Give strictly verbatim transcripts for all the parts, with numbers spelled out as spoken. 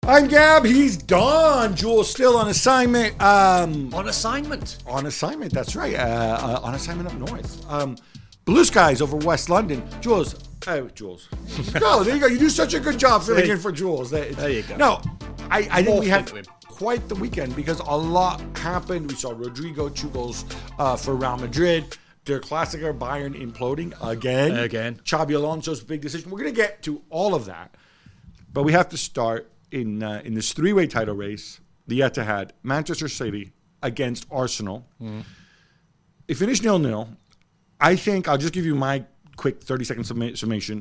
I'm Gab. He's Don. Jules still on assignment. Um, on assignment. On assignment. That's right. Uh, uh, on assignment up north. Um, blue skies over West London. Jules. Oh, Jules. No, there you go. You do such a good job filling in for Jules. There, there you go. No, I, I think Morphed we had into him. quite the weekend because a lot happened. We saw Rodrigo two goals uh, for Real Madrid. Der Klassiker, Bayern imploding again. Again. Xabi Alonso's big decision. We're going to get to all of that. But we have to start in uh, in this three-way title race, the Etihad, Manchester City against Arsenal. Mm. It finished nil-nil. I think, I'll just give you my quick thirty-second summa- summation.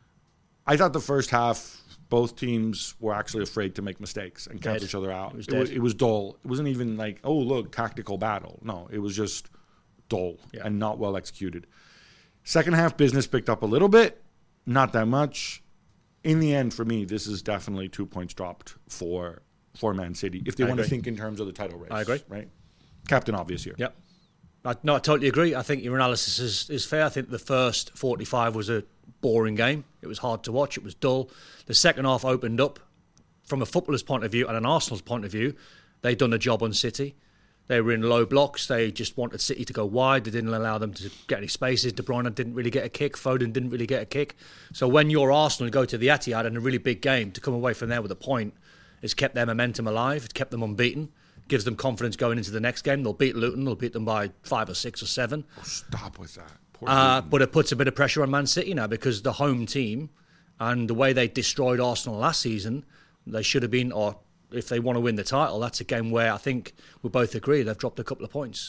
I thought the first half, both teams were actually afraid to make mistakes and cancel each other out. It was, it, was, it was dull. It wasn't even like, oh, look, tactical battle. No, it was just dull yeah. and not well executed. Second half, business picked up a little bit, not that much. In the end, for me, this is definitely two points dropped for for Man City if they I want agree. to think in terms of the title race. I agree. Right? Captain obvious here. Yep. I, no, I totally agree. I think your analysis is, is fair. I think the first forty-five was a boring game. It was hard to watch. It was dull. The second half opened up. From a footballer's point of view and an Arsenal's point of view, they'd done a job on City. They were in low blocks. They just wanted City to go wide. They didn't allow them to get any spaces. De Bruyne didn't really get a kick. Foden didn't really get a kick. So when you're Arsenal, you go to the Etihad in a really big game, to come away from there with a point, it's kept their momentum alive. It's kept them unbeaten. Gives them confidence going into the next game. They'll beat Luton. They'll beat them by five or six or seven. Oh, stop with that. Poor Uh, but it puts a bit of pressure on Man City now because the home team and the way they destroyed Arsenal last season, they should have been, or if they want to win the title, that's a game where I think we both agree they've dropped a couple of points.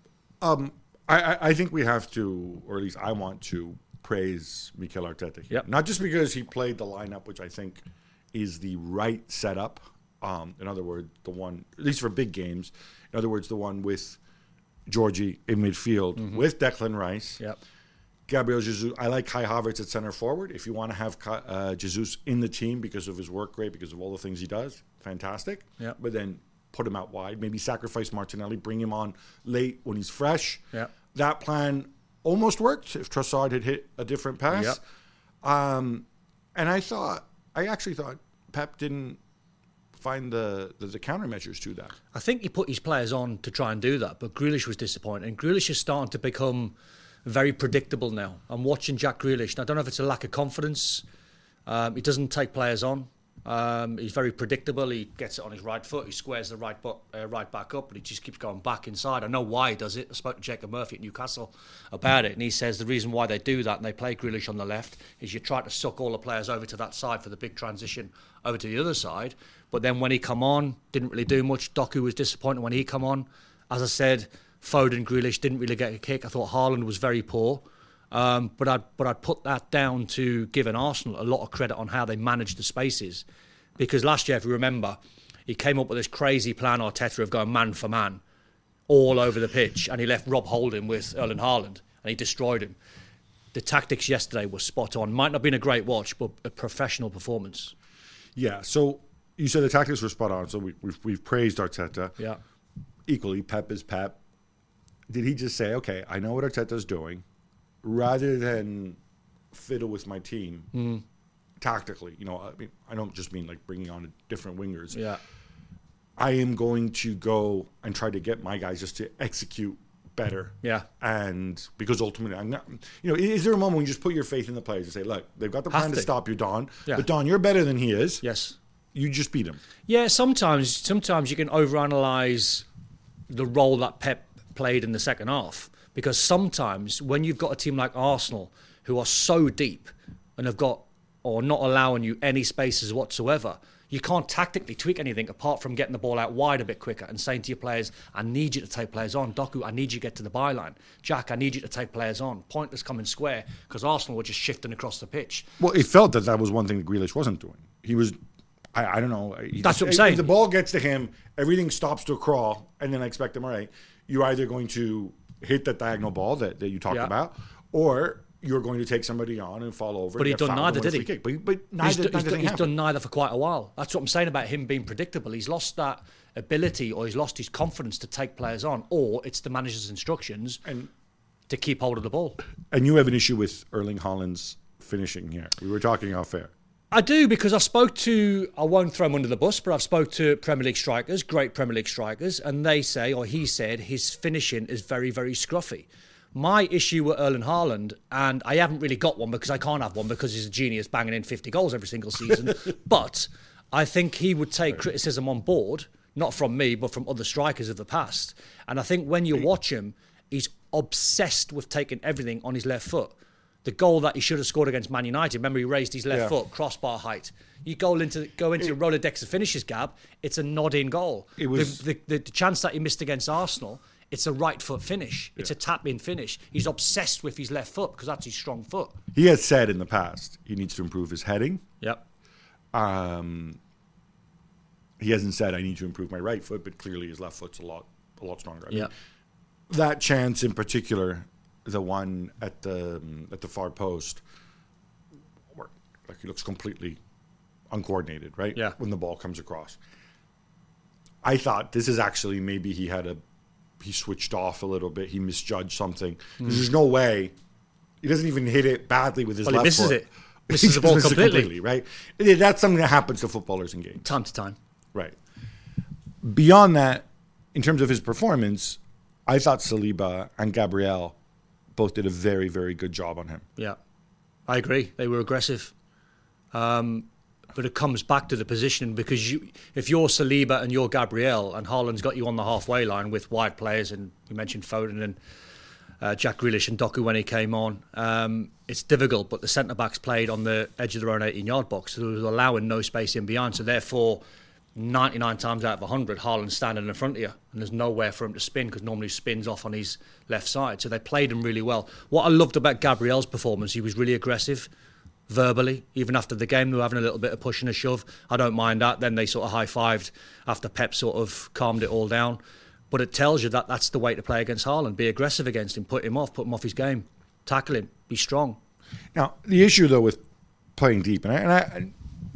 Um, I, I, I think we have to, or at least I want to, praise Mikel Arteta here. Yep. Not just because he played the lineup, which I think is the right setup. Um, in other words, the one, at least for big games, in other words, the one with Georgie in midfield, mm-hmm. with Declan Rice. Yep. Gabriel Jesus. I like Kai Havertz at center forward. If you want to have uh, Jesus in the team because of his work rate, because of all the things he does, fantastic. Yep. But then put him out wide. Maybe sacrifice Martinelli, bring him on late when he's fresh. Yep. That plan almost worked if Trossard had hit a different pass. Yep. Um, and I thought, I actually thought Pep didn't find the, the, the countermeasures to that. I think he put his players on to try and do that, but Grealish was disappointing. And Grealish is starting to become very predictable now. I'm watching Jack Grealish, and I don't know if it's a lack of confidence. Um, he doesn't take players on. Um, he's very predictable. He gets it on his right foot. He squares the right butt, uh, right back up, but he just keeps going back inside. I know why he does it. I spoke to Jacob Murphy at Newcastle about it, and he says the reason why they do that and they play Grealish on the left is you try to suck all the players over to that side for the big transition over to the other side. But then when he come on, didn't really do much. Doku was disappointed when he come on. As I said, Foden, Grealish didn't really get a kick. I thought Haaland was very poor. Um, but I'd but I'd put that down to giving Arsenal a lot of credit on how they managed the spaces, because last year, if you remember, he came up with this crazy plan, Arteta, of going man for man all over the pitch, and he left Rob Holding with Erling Haaland, and he destroyed him. The tactics yesterday were spot on. Might not have been a great watch, but a professional performance. Yeah. So you said the tactics were spot on. So we, we've we've praised Arteta. Yeah. Equally, Pep is Pep. Did he just say, okay, I know what Arteta's doing, rather than fiddle with my team mm. tactically? You know, I mean, I don't just mean like bringing on different wingers. Yeah, I am going to go and try to get my guys just to execute better. Yeah, and because ultimately, I'm not. You know, is there a moment when you just put your faith in the players and say, look, they've got the plan to. to stop you, Don, yeah. but Don, you're better than he is. Yes, you just beat him. Yeah, sometimes, sometimes you can overanalyze the role that Pep played in the second half, because sometimes when you've got a team like Arsenal who are so deep and have got, or not allowing you any spaces whatsoever, you can't tactically tweak anything apart from getting the ball out wide a bit quicker and saying to your players, I need you to take players on. Doku, I need you to get to the byline. Jack, I need you to take players on. Pointless coming square, because Arsenal were just shifting across the pitch. Well, it felt that that was one thing that Grealish wasn't doing. He was, I, I don't know. He, That's what I'm if, saying. If the ball gets to him, everything stops to a crawl, and then I expect him, all right, you're either going to hit that diagonal ball that, that you talked yeah. about, or you're going to take somebody on and fall over. But and he's done neither, did he? Kick. But, but neither, he's, neither he's, thing he's happened. done neither for quite a while. That's what I'm saying about him being predictable. He's lost that ability, or he's lost his confidence to take players on, or it's the manager's instructions and, to keep hold of the ball. And you have an issue with Erling Haaland's finishing here. We were talking off air. I do, because I spoke to, I won't throw him under the bus, but I've spoke to Premier League strikers, great Premier League strikers, and they say, or he said, his finishing is very, very scruffy. My issue with Erling Haaland, and I haven't really got one because I can't have one because he's a genius banging in fifty goals every single season, but I think he would take right. criticism on board, not from me, but from other strikers of the past. And I think when you watch him, he's obsessed with taking everything on his left foot. The goal that he should have scored against Man United, remember he raised his left yeah. foot, crossbar height. You go into go into it, Rolodex of finishes, Gab, it's a nod-in goal. It was the, the, the chance that he missed against Arsenal, it's a right foot finish. It's yeah. a tap-in finish. He's obsessed with his left foot because that's his strong foot. He has said in the past he needs to improve his heading. Yep. Um, he hasn't said I need to improve my right foot, but clearly his left foot's a lot a lot stronger. I yeah. mean, that chance in particular, the one at the um, at the far post, where like he looks completely uncoordinated, right? Yeah. When the ball comes across, I thought this is actually maybe he had a he switched off a little bit. He misjudged something. Mm. There's no way he doesn't even hit it badly with his well, left he misses foot. it. Misses the ball misses completely. completely, right? That's something that happens to footballers in games, time to time. Right. Beyond that, in terms of his performance, I thought Saliba and Gabriel both did a very, very good job on him. Yeah, I agree. They were aggressive. Um, but it comes back to the positioning, because you, if you're Saliba and you're Gabriel and Haaland's got you on the halfway line with wide players, and you mentioned Foden and uh, Jack Grealish and Doku when he came on, um, it's difficult, but the centre-backs played on the edge of their own eighteen-yard box, so they were allowing no space in behind, so therefore ninety-nine times out of one hundred, Haaland's standing in front of you, and there's nowhere for him to spin because normally he spins off on his left side. So they played him really well. What I loved about Gabriel's performance, he was really aggressive verbally. Even after the game, they were having a little bit of push and a shove. I don't mind that. Then they sort of high-fived after Pep sort of calmed it all down. But it tells you that that's the way to play against Haaland. Be aggressive against him, put him off, put him off his game, tackle him, be strong. Now, the issue, though, with playing deep, and I... And I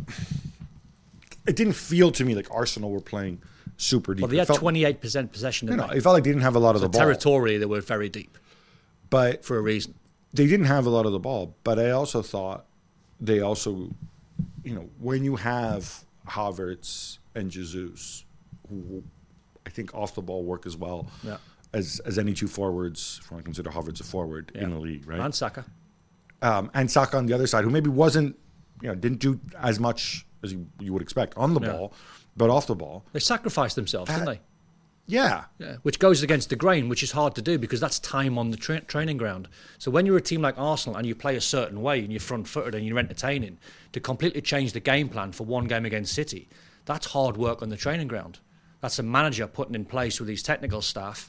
it didn't feel to me like Arsenal were playing super deep. Well, they had felt, twenty-eight percent possession. You know, it felt like they didn't have a lot of so the ball. Territorially, they were very deep, but for a reason. They didn't have a lot of the ball. But I also thought they also, you know, when you have Havertz and Jesus, who I think off the ball work as well yeah. as as any two forwards, if I consider Havertz a forward yeah. in the league, right? And Saka, um, and Saka on the other side, who maybe wasn't, you know, didn't do as much as you, you would expect on the yeah. ball, but off the ball. They sacrificed themselves, that, didn't they? Yeah. yeah. Which goes against the grain, which is hard to do because that's time on the tra- training ground. So when you're a team like Arsenal and you play a certain way and you're front-footed and you're entertaining, to completely change the game plan for one game against City, that's hard work on the training ground. That's a manager putting in place with his technical staff.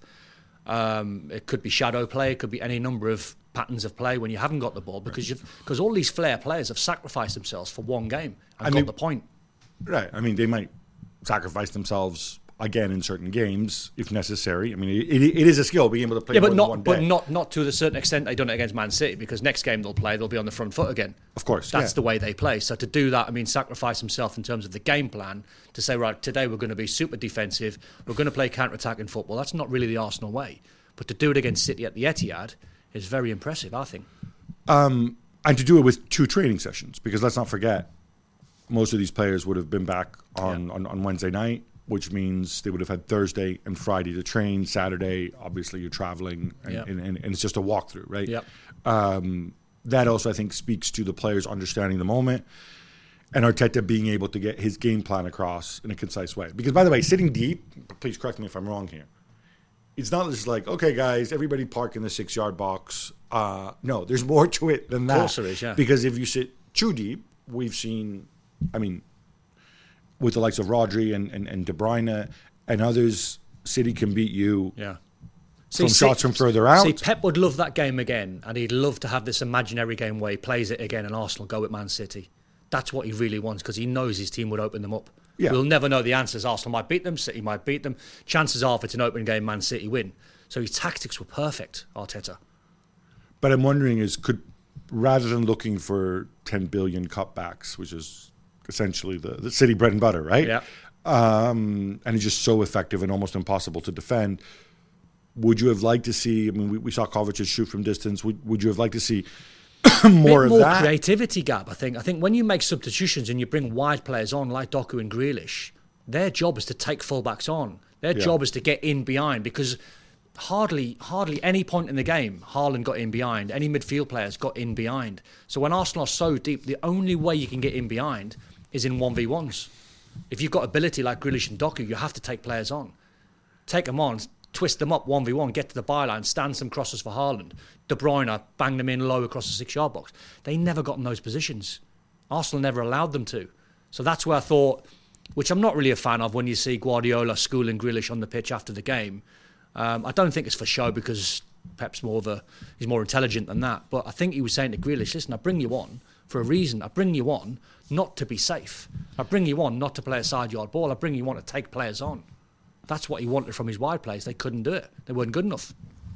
Um, it could be shadow play, it could be any number of patterns of play when you haven't got the ball, because you've because all these flair players have sacrificed themselves for one game and I got mean, the point. Right. I mean, they might sacrifice themselves again in certain games if necessary. I mean, it, it is a skill being able to play. Yeah, more but not than one but day. not not to a certain extent. They done it against Man City because next game they'll play, they'll be on the front foot again. Of course, that's yeah. the way they play. So to do that, I mean, sacrifice himself in terms of the game plan to say, right, today we're going to be super defensive, we're going to play counter-attacking football. That's not really the Arsenal way. But to do it against City at the Etihad is very impressive, I think. Um, and to do it with two training sessions, because let's not forget, most of these players would have been back on, yeah. on, on Wednesday night, which means they would have had Thursday and Friday to train. Saturday, obviously, you're traveling, and, yep. and, and, and it's just a walkthrough, right? Yep. Um, that also, I think, speaks to the players understanding the moment and Arteta being able to get his game plan across in a concise way. Because, by the way, sitting deep, please correct me if I'm wrong here, it's not just like, okay, guys, everybody park in the six-yard box. Uh, no, there's more to it than that. Of course there is, yeah. Because if you sit too deep, we've seen, I mean, with the likes of Rodri and, and, and De Bruyne and others, City can beat you yeah. from see, shots see, from further out. See, Pep would love that game again, and he'd love to have this imaginary game where he plays it again and Arsenal go with Man City. That's what he really wants, because he knows his team would open them up. Yeah. We'll never know the answers. Arsenal might beat them, City might beat them. Chances are, if it's an open game, Man City win. So his tactics were perfect, Arteta. But I'm wondering is, could, rather than looking for ten billion cutbacks, which is essentially the, the City bread and butter, right? Yeah. Um, and it's just so effective and almost impossible to defend. Would you have liked to see, I mean, we, we saw Kovacic shoot from distance. Would, would you have liked to see more bit of more that. creativity gap. I think. I think when you make substitutions and you bring wide players on like Doku and Grealish, their job is to take fullbacks on. Their Yeah. job is to get in behind, because hardly, hardly any point in the game Haaland got in behind. Any midfield players got in behind. So when Arsenal are so deep, the only way you can get in behind is in one v ones. If you've got ability like Grealish and Doku, you have to take players on. Take them on, twist them up one v one, get to the byline, stand some crosses for Haaland. De Bruyne, bang them in low across the six-yard box. They never got in those positions. Arsenal never allowed them to. So that's where I thought, which I'm not really a fan of when you see Guardiola schooling Grealish on the pitch after the game. Um, I don't think it's for show, because Pep's more of a, he's more intelligent than that. But I think he was saying to Grealish, listen, I bring you on for a reason. I bring you on not to be safe. I bring you on not to play a side-yard ball. I bring you on to take players on. That's what he wanted from his wide players. They couldn't do it. They weren't good enough.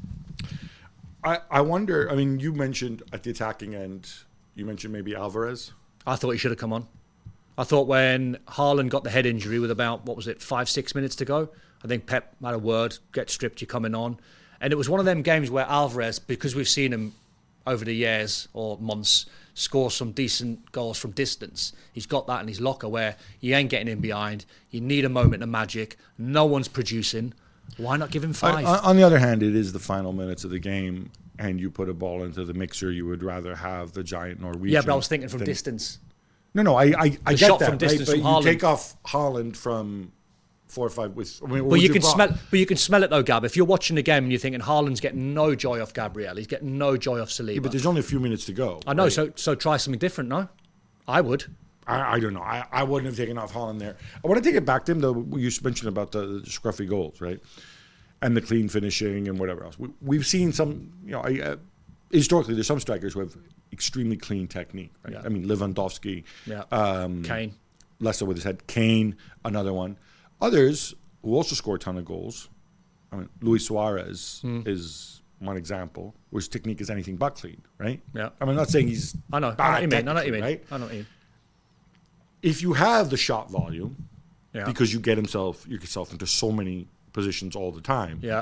I, I wonder, I mean, you mentioned at the attacking end, you mentioned maybe Alvarez. I thought he should have come on. I thought when Haaland got the head injury with about, what was it, five, six minutes to go, I think Pep had a word, get stripped, you're coming on. And it was one of them games where Alvarez, because we've seen him over the years or months, score some decent goals from distance. He's got that in his locker where you ain't getting in behind. You need a moment of magic. No one's producing. Why not give him five? I, on the other hand, it is the final minutes of the game, and you put a ball into the mixer, you would rather have the giant Norwegian. Yeah, but I was thinking from than, distance. No, no, I, I, I The get shot that, from distance right? from But you Haaland. take off Haaland from four or five. With, I mean, what But would you can block? smell. But you can smell it though, Gab. If you're watching the game and you're thinking Haaland's getting no joy off Gabriel, he's getting no joy off Saliba. Yeah, but there's only a few minutes to go. I know. right? So so try something different. No, I would. I, I don't know. I, I wouldn't have taken off Haaland there. I want to take it back to him, though. You mentioned about the, the scruffy goals, right? And the clean finishing and whatever else. We, we've seen some, you know, I, uh, historically, there's some strikers who have extremely clean technique. Right? Yeah. I mean, Lewandowski, Yeah. um, Kane. Leicester with his head, Kane, another one. Others who also score a ton of goals. I mean, Luis Suarez Hmm. is one example, where his technique is anything but clean, right? Yeah. I mean, I'm not saying he's I know. I know bad what you mean. I know what you technically, mean. right? I know what you mean. If you have the shot volume, Yeah. because you get himself yourself into so many positions all the time. Yeah.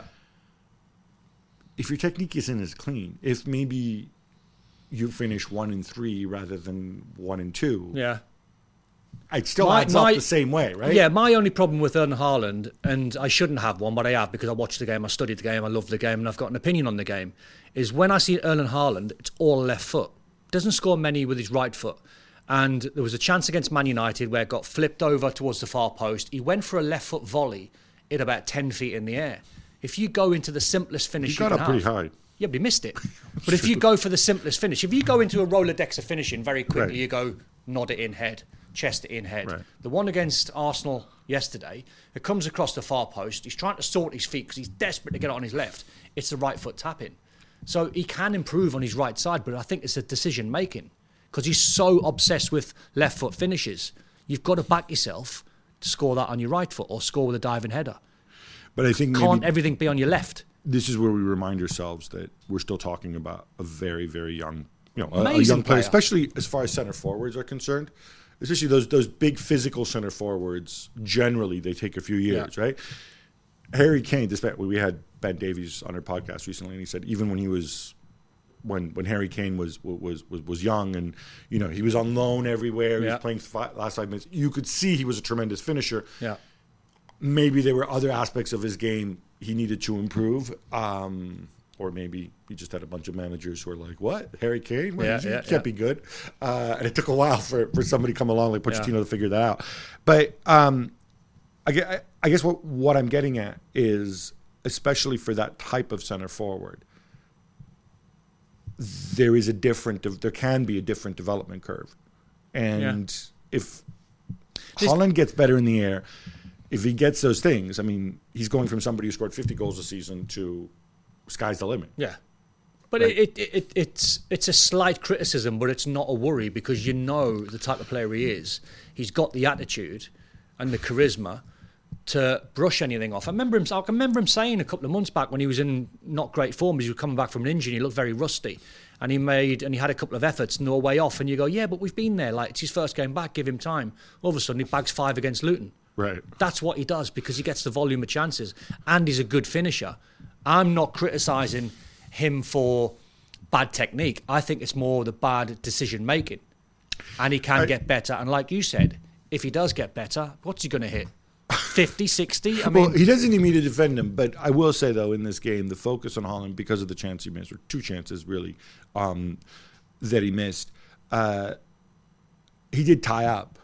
If your technique isn't as clean, if maybe you finish one and three rather than one and two, Yeah. it still My- adds my- up the same way, right? Yeah, my only problem with Erling Haaland, and I shouldn't have one, but I have because I watched the game, I studied the game, I love the game, and I've got an opinion on the game, is when I see Erling Haaland, it's all left foot. Doesn't score many with his right foot. And there was a chance against Man United where it got flipped over towards the far post. He went for a left foot volley at about ten feet in the air. If you go into the simplest finish He you got can up pretty have- high. Yeah, but he missed it. But if you go for the simplest finish, if you go into a Rolodex of finishing very quickly, Right. you go nod it in head, chest it in head. Right. The one against Arsenal yesterday, it comes across the far post. He's trying to sort his feet because he's desperate to get it on his left. It's the right foot tapping. So he can improve on his right side, but I think it's a decision making because he's so obsessed with left foot finishes. You've got to back yourself to score that on your right foot or score with a diving header. But I think Can't maybe everything be on your left? this is where we remind ourselves that we're still talking about a very, very young, you know, a, a Amazing young player, player. especially as far as center forwards are concerned. Especially those those big physical center forwards. Generally, they take a few years, right? Harry Kane. Despite we had Ben Davies on our podcast recently, and he said even when he was when when Harry Kane was was was was young, and you know he was on loan everywhere. He Yeah. was playing five, last five minutes. You could see he was a tremendous finisher. Yeah. Maybe there were other aspects of his game he needed to improve, um, or maybe he just had a bunch of managers who were like, "What, Harry Kane? Well, Yeah, he yeah, can't yeah. be good." Uh, and it took a while for, for somebody to come along like Pochettino Yeah. to figure that out. But um, I, gue- I- I guess what what I'm getting at is, especially for that type of center forward, there is a different, de- there can be a different development curve, and if This- Haaland gets better in the air. If he gets those things, I mean, he's going from somebody who scored fifty goals a season to sky's the limit. Yeah. But Right. it, it, it it's it's a slight criticism, but it's not a worry because you know the type of player he is. He's got the attitude and the charisma to brush anything off. I remember him. I can remember him saying a couple of months back when he was in not great form, because he was coming back from an injury. And he looked very rusty, and he made and he had a couple of efforts, no way off. And you go, yeah, but we've been there. Like it's his first game back. Give him time. All of a sudden, he bags five against Luton. Right. That's what he does because he gets the volume of chances and he's a good finisher. I'm not criticising him for bad technique. I think it's more the bad decision making. And he can I, get better. And like you said, if he does get better, what's he going to hit? fifty, sixty? I mean, well, he doesn't need me to defend him, but I will say, though, in this game, the focus on Haaland, because of the chance he missed, or two chances, really, um, that he missed, uh, he did tie up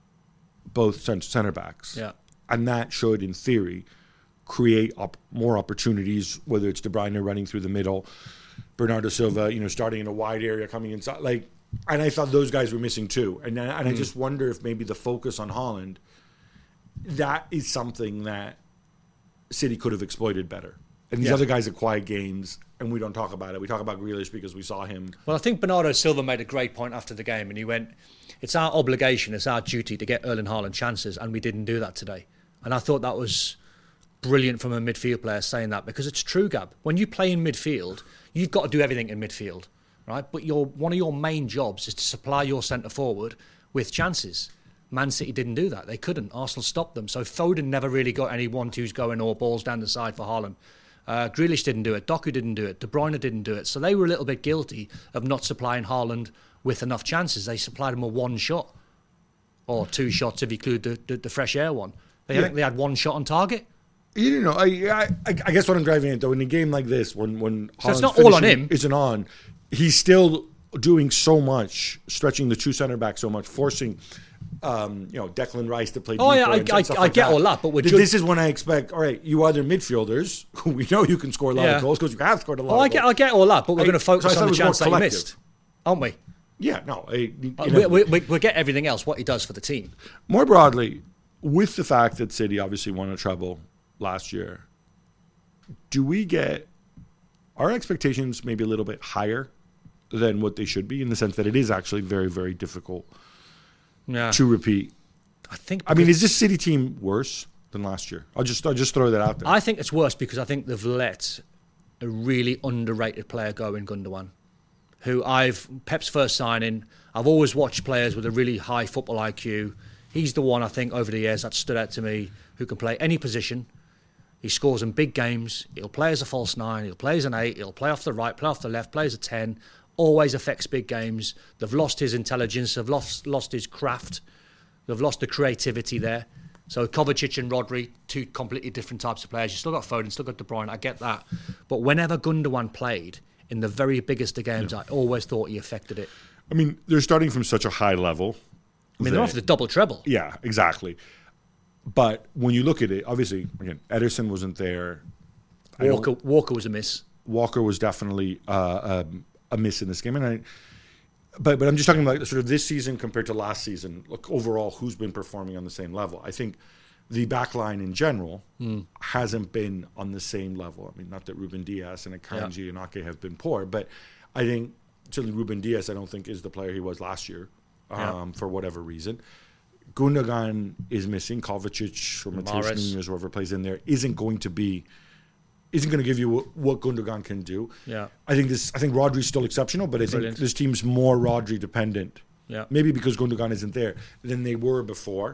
both center backs. Yeah. And that should, in theory, create op- more opportunities, whether it's De Bruyne running through the middle, Bernardo Silva, you know, starting in a wide area, coming inside. Like, and I thought those guys were missing too. And, and I just wonder if maybe the focus on Haaland, that is something that City could have exploited better. And these yeah. other guys are quiet games, and we don't talk about it. We talk about Grealish because we saw him. Well, I think Bernardo Silva made a great point after the game, and he went, it's our obligation, it's our duty to get Erling Haaland chances, and we didn't do that today. And I thought that was brilliant from a midfield player saying that, because it's true, Gab. When you play in midfield, you've got to do everything in midfield, right? But your one of your main jobs is to supply your centre forward with chances. Man City didn't do that. They couldn't. Arsenal stopped them. So Foden never really got any one-twos going or balls down the side for Haaland. Uh, Grealish didn't do it. Doku didn't do it. De Bruyne didn't do it. So they were a little bit guilty of not supplying Haaland with enough chances. They supplied him a one shot, or two shots if you include the, the, the fresh air one. They yeah. think they had one shot on target. You know, I, I I guess what I'm driving at, though, in a game like this, when when so it's not all on him, isn't on, he's still doing so much, stretching the two centre backs so much, forcing, um, you know, Declan Rice to play. Oh yeah, I, and I, stuff I like get that. all that, but we're this, just, this is when I expect. All right, you other midfielders, who we know you can score a lot yeah. of goals because you have scored a lot. Oh, of I get, goals. I get all that, but we're I, going to focus so on the chance that he missed, aren't we? Yeah, no, I, you uh, know, we, we, we get everything else, what he does for the team. More broadly, with the fact that City obviously won a treble last year, do we get our expectations maybe a little bit higher than what they should be, in the sense that it is actually very, very difficult yeah. to repeat? I think. I mean, is this City team worse than last year? I'll just I'll just throw that out there. I think it's worse because I think they've let a really underrated player go in Gundogan, who I've Pep's first signing. I've always watched players with a really high football I Q. He's the one I think over the years that stood out to me, who can play any position. He scores in big games. He'll play as a false nine. He'll play as an eight. He'll play off the right, play off the left, play as a ten. Always affects big games. They've lost his intelligence. They've lost lost his craft. They've lost the creativity there. So Kovacic and Rodri, two completely different types of players. You still got Foden, still got De Bruyne. I get that. But whenever Gundogan played in the very biggest of games, yeah. I always thought he affected it. I mean, they're starting from such a high level. I mean, they're off the double treble. Yeah, exactly. But when you look at it, obviously, again, Ederson wasn't there. Walker, Walker was a miss. Walker was definitely uh, um, a miss in this game, and I. But but I'm just talking about sort of this season compared to last season. Look, overall, who's been performing on the same level? I think the back line in general mm. hasn't been on the same level. I mean, not that Ruben Dias and Akanji yeah. and Ake have been poor, but I think certainly Ruben Dias, I don't think, is the player he was last year um, yeah. for whatever reason. Gundogan is missing. Kovacic or Matheus Nunes, whoever plays in there, isn't going to be. Isn't going to give you what, what Gundogan can do. Yeah, I think this. I think Rodri's still exceptional, but I Brilliant. think this team's more Rodri dependent. Yeah, maybe because Gundogan isn't there than they were before.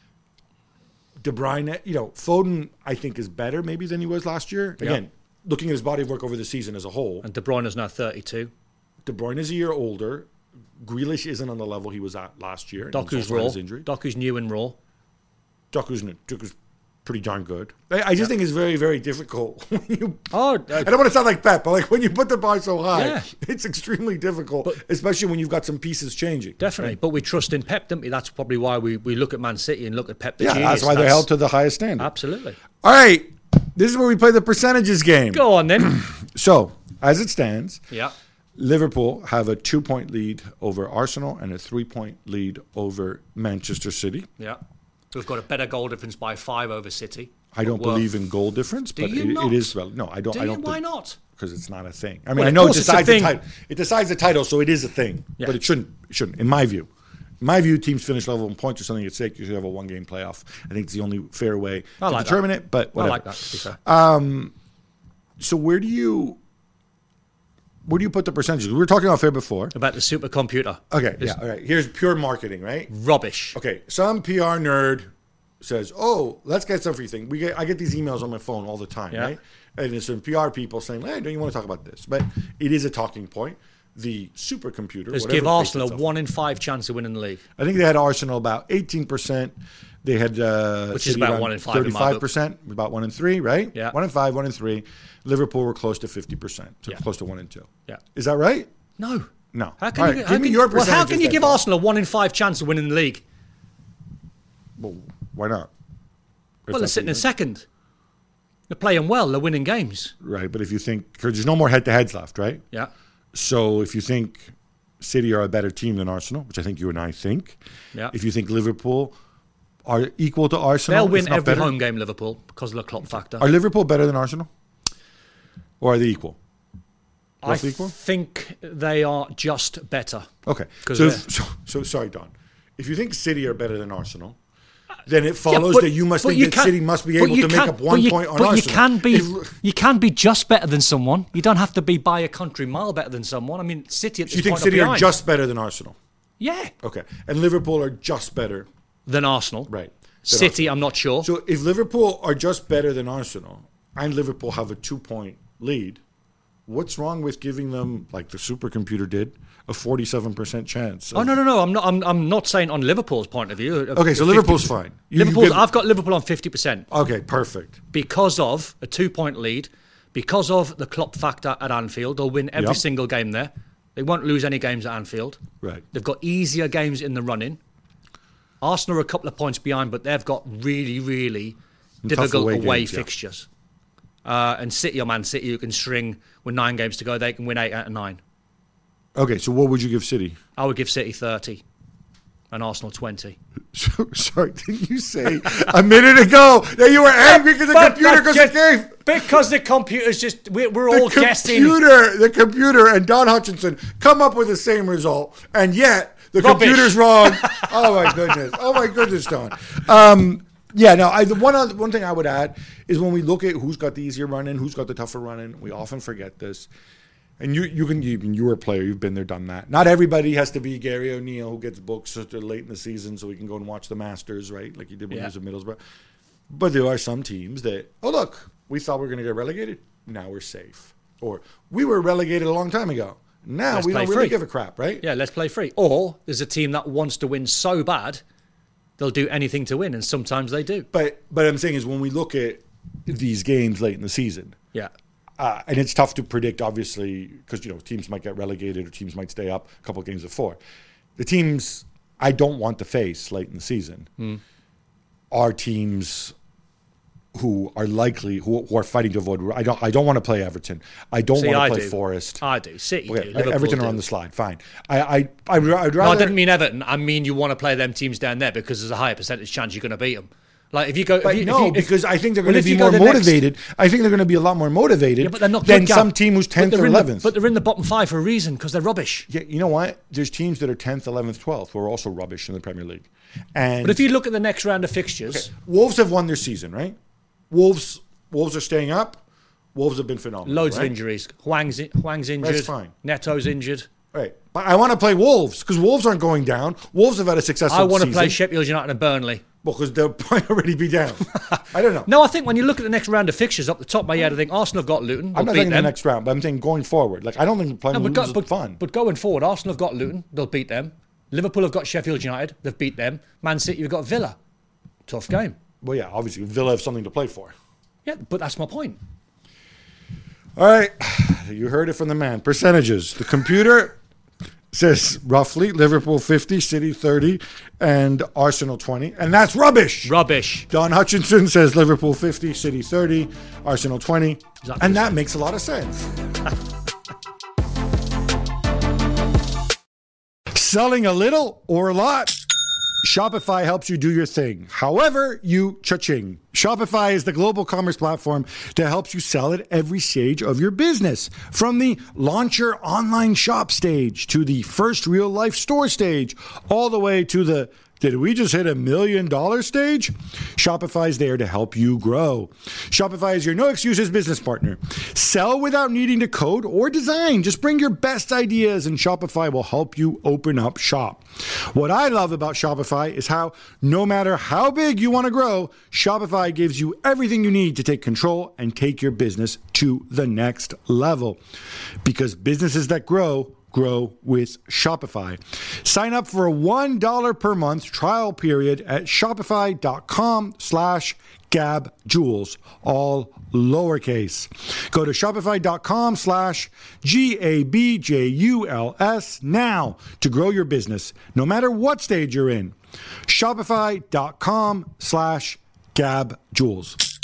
De Bruyne, you know, Foden, I think is better maybe than he was last year. Again, yeah. looking at his body of work over the season as a whole, and De Bruyne is now thirty-two. De Bruyne is a year older. Grealish isn't on the level he was at last year. Doku's raw. Doku's new and raw. Doku's Doku's pretty darn good. I, I just yeah. think it's very, very difficult. When you, oh, uh, I don't want to sound like Pep, but like when you put the bar so high, yeah. it's extremely difficult, but, especially when you've got some pieces changing. Definitely, right? But we trust in Pep, don't we? That's probably why we, we look at Man City and look at Pep the yeah, genius. that's why that's, they're held to the highest standard. Absolutely. All right, this is where we play the percentages game. Go on then. So, as it stands, yeah. Liverpool have a two-point lead over Arsenal and a three-point lead over Manchester City. Yeah. We've got a better goal difference by five over City. I don't worth. believe in goal difference, Do but you it, not? it is well. No, I don't. Do I don't. You? Why think, not? Because it's not a thing. I mean, well, I know it decides the thing. title. It decides the title, so it is a thing. Yeah. But it shouldn't. It shouldn't. In my view, in my view, teams finish level in points or something at stake. You should have a one-game playoff. I think it's the only fair way I to like determine that. it. But whatever. I like that. To be fair. Um, so where do you? Where do you put the percentages? We were talking about fair before. About the supercomputer. Okay, yeah, all right. Here's pure marketing, right? Rubbish. Okay, some P R nerd says, "Oh, let's get some free thing." We get, I get these emails on my phone all the time, yeah. right? and there's some P R people saying, hey, don't you want to talk about this? But it is a talking point. The supercomputer. Let's give Arsenal a one in five chance of winning the league. I think they had Arsenal about eighteen percent. They had uh, which is about one in five. Thirty-five percent, about one in three, right? Yeah. One in five, one in three. Liverpool were close to fifty percent, so yeah. close to one in two. Yeah. Is that right? No. No. How can All you? right, How give me can, your well, how can you percentages give then, Arsenal a one in five chance of winning the league? Well, why not? If Well, they're that's sitting what in you second. They're playing well. They're winning games. think. Right, but if you think because there's no more head-to-heads left, right? Yeah. So if you think City are a better team than Arsenal, which I think you and I think, Yeah. if you think Liverpool are equal to Arsenal, They'll win it's not every better. home game, Liverpool, because of the Klopp factor. Are Liverpool better than Arsenal, or are they equal? I Roughly equal? think they are just better. Okay. 'Cause So, they're- if, so, so sorry, Don. If you think City are better than Arsenal, then it follows but- that you must but think you that can't- City must be but able you to make can't- up one but you- point on but Arsenal. you can be If- you can be just better than someone. You don't have to be by a country mile better than someone. I mean, City at so this you think point City are are behind. just better than Arsenal? yeah Okay. And Liverpool are just better, than Arsenal. right? than City, Arsenal. I'm not sure. So if Liverpool are just better than Arsenal, and Liverpool have a two-point lead, what's wrong with giving them, like the supercomputer did, a forty-seven percent chance? oh of- no no no! I'm not. I'm, I'm not saying on Liverpool's point of view. Okay, so Liverpool's fine. You- you Liverpool's. give- I've got Liverpool on fifty percent Okay, perfect. because of a two-point lead, because of the Klopp factor at Anfield. They'll win every Yep. single game there. They won't lose any games at Anfield. Right. They've got easier games in the running. Arsenal are a couple of points behind, but they've got really, really difficult away away, games, yeah. fixtures. Uh, and City or Man City, who can string with nine games to go, they can win eight out of nine. Okay, so what would you give City? I would give City thirty and Arsenal twenty. So, sorry, didn't you say a minute ago that you were angry because the But computer that's because it just- gave Because the computer's just, we're, we're the all guessing. computer, the computer and Don Hutchinson come up with the same result, and yet the Rubbish. computer's wrong. Oh my goodness! Oh my goodness, Don. Um, yeah, no. I, the one other, one thing I would add is when we look at who's got the easier run in, who's got the tougher run in, we often forget this. And you you can you, you're a player, you've been there, done that. Not everybody has to be Gary O'Neill who gets booked so late in the season so we can go and watch the Masters, right? Like you did when Yeah. he was at Middlesbrough. But there are some teams that, oh look, we thought we were going to get relegated. Now we're safe. Or we were relegated a long time ago. Now Let's we play don't really free. give a crap, right? Yeah, let's play free. Or there's a team that wants to win so bad, they'll do anything to win, and sometimes they do. But but I'm saying is when we look at these games late in the season, Yeah. uh, and it's tough to predict, obviously, because you know teams might get relegated or teams might stay up a couple of games before. The teams I don't want to face late in the season Hmm. are teams who are likely who, who are fighting to avoid. I don't I don't want to play Everton. I don't See, want I to play do. Forest. I do. City Okay, do. Liverpool Everton do. are on the slide. Fine. I I I'd, I'd rather. No, I didn't mean Everton. I mean you want to play them teams down there because there's a higher percentage chance you're going to beat them. Like if you go, But if you, no, if you, if, because I think they're well, going if to be you go more the next- motivated. I think they're going to be a lot more motivated yeah, but they're not than good, Gav. some team who's But tenth they're or in the- eleventh. But they're in the bottom five for a reason because they're rubbish. Yeah, you know what? There's teams that are tenth, eleventh, twelfth who are also rubbish in the Premier League. And But if you look at the next round of fixtures, Wolves have won their season, right? Wolves Wolves are staying up. Wolves have been phenomenal. loads right? of injuries. Huang's, Huang's injured. fine. Neto's injured. Right. But I want to play Wolves because Wolves aren't going down. Wolves have had a successful I want to season. play Sheffield United and Burnley. Well, because they'll probably already be down. I don't know. No, I think when you look at the next round of fixtures up the top of my head, I think Arsenal have got Luton. They'll I'm not beat saying the them. next round, but I'm saying going forward. Like I don't think playing No, but, Wolves go, is but, fun. but going forward, Arsenal have got Luton. They'll beat them. Liverpool have got Sheffield United. They've beat them. Man City have got Villa. Tough game. Well, yeah, obviously Villa have something to play for. Yeah, but that's my point. All right, you heard it from the man. Percentages. The computer says roughly Liverpool fifty, City thirty, and Arsenal twenty, and that's rubbish. Rubbish. Don Hutchinson says Liverpool fifty, City thirty, Arsenal twenty, Exactly and the that same. makes a lot of sense. Selling a little or a lot? Shopify helps you do your thing, however you cha-ching. Shopify is the global commerce platform that helps you sell at every stage of your business. From the launch your online shop stage to the first real life store stage, all the way to the Did we just hit a million dollar stage? Shopify's there to help you grow. Shopify is your no excuses business partner. Sell without needing to code or design. Just bring your best ideas and Shopify will help you open up shop. What I love about Shopify is how no matter how big you want to grow, Shopify gives you everything you need to take control and take your business to the next level. Because businesses that grow, grow with Shopify. Sign up for a one dollar per month trial period at shopify.com slash gabjules, all lowercase. Go to shopify.com slash G-A-B-J-U-L-S now to grow your business, no matter what stage you're in. Shopify.com slash gabjules.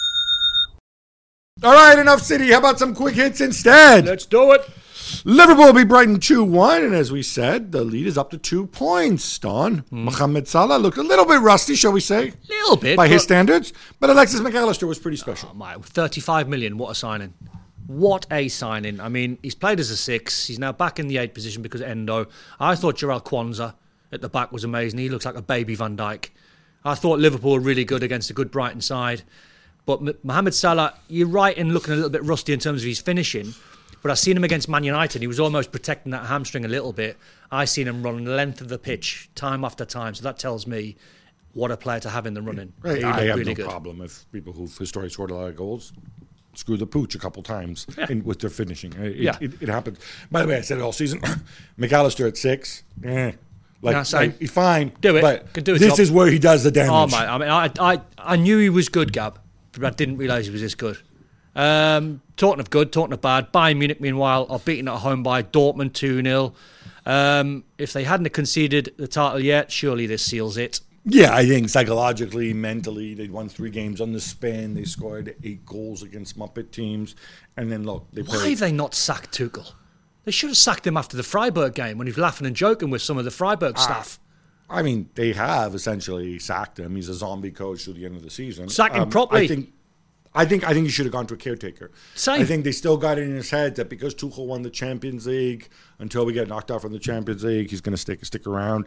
All right, enough City. How about some quick hits instead? Let's do it. Liverpool beat Brighton two one, and as we said, the lead is up to two points, Don. Mm. Mohamed Salah looked a little bit rusty, shall we say? A little bit. By his standards, but Alexis McAllister was pretty special. Oh, my, thirty-five million, what a signing. What a signing. I mean, he's played as a six. He's now back in the eight position because of Endo. I thought Jarell Kwanzaa at the back was amazing. He looks like a baby Van Dijk. I thought Liverpool were really good against a good Brighton side. But Mohamed Salah, you're right in looking a little bit rusty in terms of his finishing. But I've seen him against Man United. He was almost protecting that hamstring a little bit. I've seen him run the length of the pitch time after time. So that tells me what a player to have in the running. Right. Really, I have really no good. problem if people who've historically scored a lot of goals screw the pooch a couple times Yeah. in, with their finishing. It, Yeah. it, it happens. By the way, I said it all season. McAllister at six. Eh. Like, No, same. like, he's fine. Do it. But Can do his this job. is where he does the damage. Oh, my. I mean, I, I, I knew he was good, Gab, but I didn't realise he was this good. Um, talking of good, talking of bad, Bayern Munich, meanwhile, are beaten at home by Dortmund two nil. Um, if they hadn't conceded the title yet, surely this seals it. Yeah, I think psychologically, mentally, they won three games on the spin. They scored eight goals against Muppet teams. And then, look, they played. Why have they not sacked Tuchel? They should have sacked him after the Freiburg game when he was laughing and joking with some of the Freiburg staff. I mean, they have essentially sacked him. He's a zombie coach through the end of the season. Sack him Um, properly. I think, I think, I think he should have gone to a caretaker. Same. I think they still got it in his head that because Tuchel won the Champions League, until we get knocked out from the Champions League, he's going to stick stick around.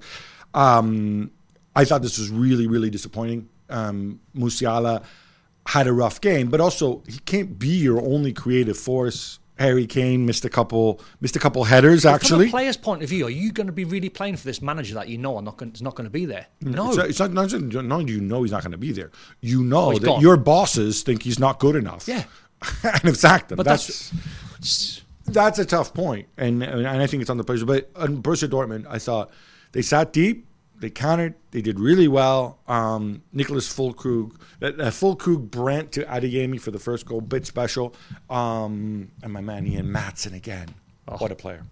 Um, I thought this was really, really disappointing. Um, Musiala had a rough game, but also he can't be your only creative force. Harry Kane missed a couple, missed a couple headers. But Actually, from a player's point of view, are you going to be really playing for this manager that you know are not going, is not going to be there? No. It's, it's not, not, just, not only do you know he's not going to be there, you know Oh, he's that gone. your bosses think he's not good enough. Yeah. and have sacked him. But that's that's, that's a tough point, and and I think it's on the players. But on Borussia Dortmund, I thought they sat deep, they countered, they did really well. Um, Nicholas Füllkrug, that, that Füllkrug Brandt to Adeyemi for the first goal, bit special, um, and my man Ian Maatsen again. Oh. What a player!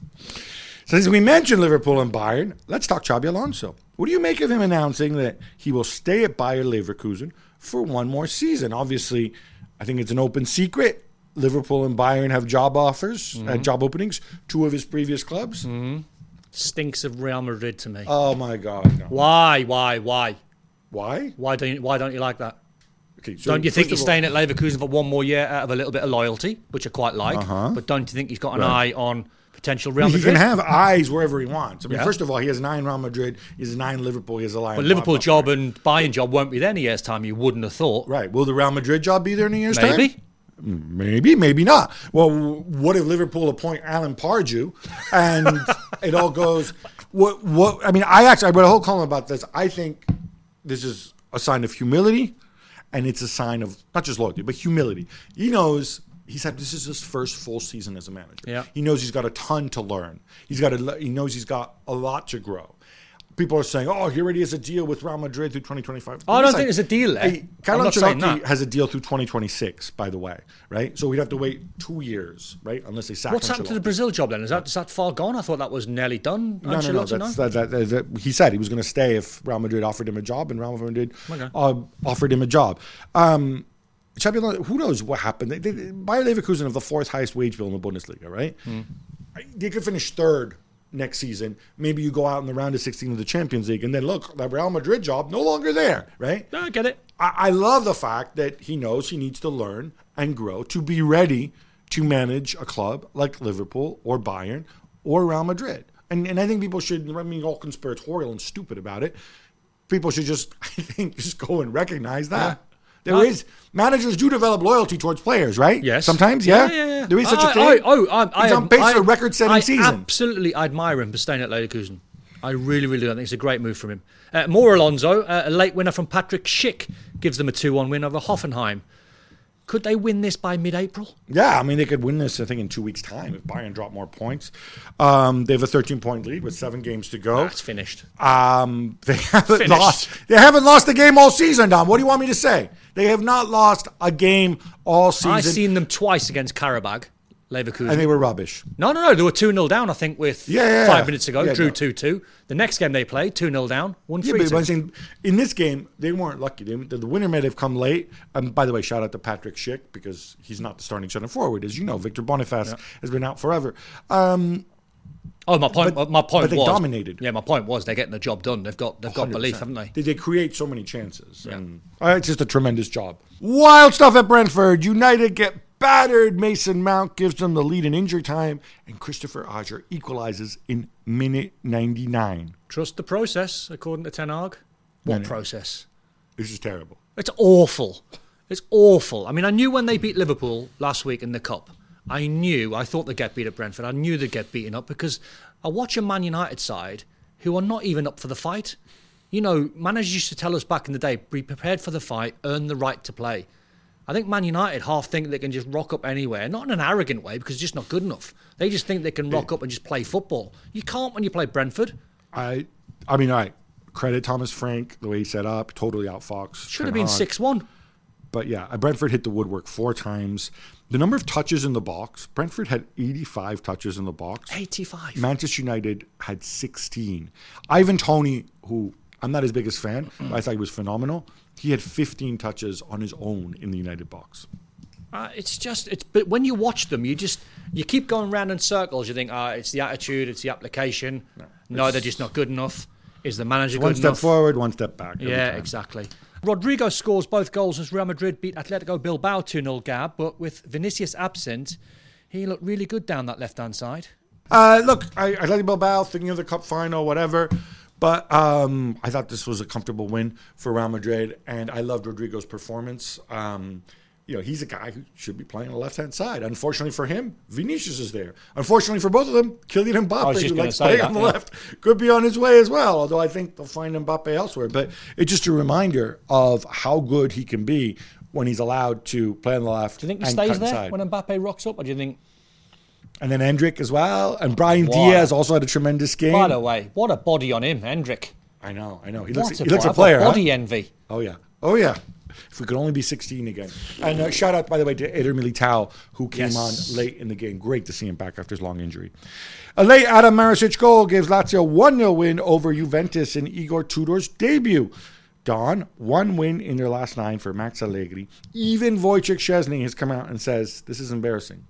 So as we mentioned Liverpool and Bayern, let's talk Xabi Alonso. What do you make of him announcing that he will stay at Bayer Leverkusen for one more season? Obviously, I think it's an open secret. Liverpool and Bayern have job offers, mm-hmm. uh, job openings, two of his previous clubs. Mm-hmm. Stinks of Real Madrid to me. Oh my God! No. Why? Why? Why? Why? Why don't you, Why don't you like that? Okay, so Don't you think first he's of all- staying at Leverkusen for one more year out of a little bit of loyalty, which I quite like? Uh-huh. But don't you think he's got an Right. eye on potential Real He Madrid? can have eyes wherever he wants. I mean, Yeah. first of all, he has nine Real Madrid, he has nine Liverpool, he has a line. But Liverpool job and Bayern job won't be there in a year's time. You wouldn't have thought. Right. Will the Real Madrid job be there in a year's time? Maybe. Maybe, maybe not. Well, what if Liverpool appoint Alan Pardew and it all goes? What? What? I mean, I actually I read a whole column about this. I think this is a sign of humility, and it's a sign of not just loyalty, but humility. He knows. He said this is his first full season as a manager. Yeah. He knows he's got a ton to learn. He's got a, he knows he's got a lot to grow. People are saying, "Oh, he already has a deal with Real Madrid through twenty twenty-five." Oh, I don't think there's a deal there. Hey, Carlo I'm not saying Ancelotti that. has a deal through twenty twenty-six, by the way, right? So we'd have to wait two years, right? Unless they sack What's happened to the Ancelotti. Brazil job then? Is that is that far gone? I thought that was nearly done. No, no, no. Ancelotti, That's, that, that, that, that, he said he was going to stay if Real Madrid offered him a job, and Real Madrid Okay. uh, offered him a job. Um, Xabi Alonso, who knows what happened? They, they, Bayer Leverkusen have the fourth highest wage bill in the Bundesliga, right? Hmm. They could finish third next season. Maybe you go out in the round of sixteen of the Champions League, and then look, that Real Madrid job no longer there, right? No, I get it. I, I love the fact that he knows he needs to learn and grow to be ready to manage a club like Liverpool or Bayern or Real Madrid. And and I think people should, I mean, all conspiratorial and stupid about it. people should just, I think, just go and recognize that. Yeah. There No. is, managers do develop loyalty towards players, right? Yes. Sometimes, yeah? Yeah, yeah, yeah. There is such I, a thing. I, oh, I, I, He's on pace I, for a record-setting I season. absolutely admire him for staying at Leverkusen. I really, really do. I think it's a great move from him. Uh, more Alonso, uh, a late winner from Patrick Schick, gives them a two one win over Hoffenheim. Could they win this by mid-April? Yeah, I mean, they could win this, I think, in two weeks' time if Bayern drop more points. Um, they have a thirteen-point lead with seven games to go. That's finished. Um, they haven't Finished. lost. They haven't lost a game all season, Dom. What do you want me to say? They have not lost a game all season. I've seen them twice against Karabag, Leverkusen. and they were rubbish. No, no, no. They were two nil down, I think, with Yeah, yeah, five yeah. minutes ago. Yeah, drew no. two two. The next game they played, two nil down, won Yeah, three but two. I'm saying in this game, they weren't lucky. They, the, the winner may have come late. Um, by the way, shout out to Patrick Schick because he's not the starting center forward. As you know, Victor Boniface has been out forever. Um, Oh, my point. But- my point but they was dominated. Yeah, my point was they're getting the job done. They've got they've got belief, haven't they? They, they create so many chances. And uh, it's just a tremendous job. Wild stuff at Brentford. United get battered. Mason Mount gives them the lead in injury time. And Christopher Ajer equalizes in minute ninety-nine. Trust the process, according to Ten Hag. What No, no. process? This is terrible. It's awful. It's awful. I mean, I knew when they beat Liverpool last week in the Cup, I knew, I thought they'd get beat at Brentford. I knew they'd get beaten up because I watch a Man United side who are not even up for the fight. You know, managers used to tell us back in the day, be prepared for the fight, earn the right to play. I think Man United half think they can just rock up anywhere, not in an arrogant way because it's just not good enough. They just think they can rock up and just play football. You can't when you play Brentford. I I mean, I credit Thomas Frank, the way he set up, totally outfoxed. Should have Ten been Hag. six one. But yeah, Brentford hit the woodwork four times. The number of touches in the box, Brentford had eighty-five touches in the box. eighty-five. Manchester United had sixteen. Ivan Toney, who I'm not his biggest fan, but I thought he was phenomenal. He had fifteen touches on his own in the United box. Uh, it's just, it's. But when you watch them, you just, you keep going round in circles. You think, ah, it's the attitude, it's the application. No, no they're just not good enough. Is the manager One good step enough? forward, one step back. every Yeah, time. exactly. Rodrigo scores both goals as Real Madrid beat Atletico Bilbao two nil, Gab, but with Vinicius absent, he looked really good down that left-hand side. Uh, look, I, I like Bilbao, thinking of the cup final, whatever. But um, I thought this was a comfortable win for Real Madrid, and I loved Rodrigo's performance. Um, you know, he's a guy who should be playing on the left-hand side. Unfortunately for him, Vinicius is there. Unfortunately for both of them, Kylian I was Mbappe, just who gonna likes say playing that, on the yeah. left, could be on his way as well, although I think they'll find Mbappe elsewhere. But it's just a reminder of how good he can be when he's allowed to play on the left. Do you think he and stays cut there inside. when Mbappe rocks up, or do you think? And then Endrick as well. And Brian Wow. Diaz also had a tremendous game. By the way, what a body on him, Hendrick. I know, I know. He What looks, a he looks boy. a I've got player. huh? Body envy. Oh, yeah. Oh, yeah. If we could only be sixteen again. And uh, shout out, by the way, to Eder Militao, who came Yes. on late in the game. Great to see him back after his long injury. A late Adam Maricic goal gives Lazio a one nil win over Juventus in Igor Tudor's debut. Don, one win in their last nine for Max Allegri. Even Wojciech Szczesny has come out and says, this is embarrassing.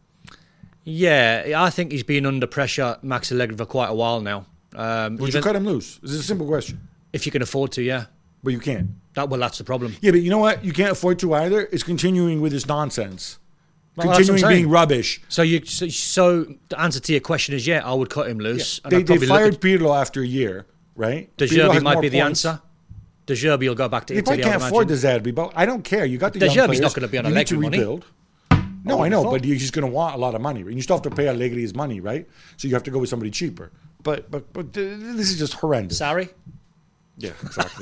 Yeah, I think he's been under pressure, Max Allegri, for quite a while now. Um, Would even you cut him loose? This is a simple question. if you can afford to, yeah. But you can't. That well, that's the problem. Yeah, but you know what? You can't afford to either. It's continuing with this nonsense. Well, that's what I'm continuing being saying. rubbish. So you, so, so the answer to your question is, yeah, I would cut him loose. And They, I'd they probably look fired at- Pirlo after a year, right? De Pirlo Zerbi has might more be the points. answer. De Zerbi will go back to They Italy. probably I can't would afford De imagine. Zerbi, but I don't care. You got the De young Zerbi's players. not gonna be on You need to Allegri money. rebuild. No, I I know, thought. but he's going to want a lot of money. And you still have to pay Allegri his money, right? So you have to go with somebody cheaper. But but but uh, this is just horrendous. Sorry. Yeah, exactly.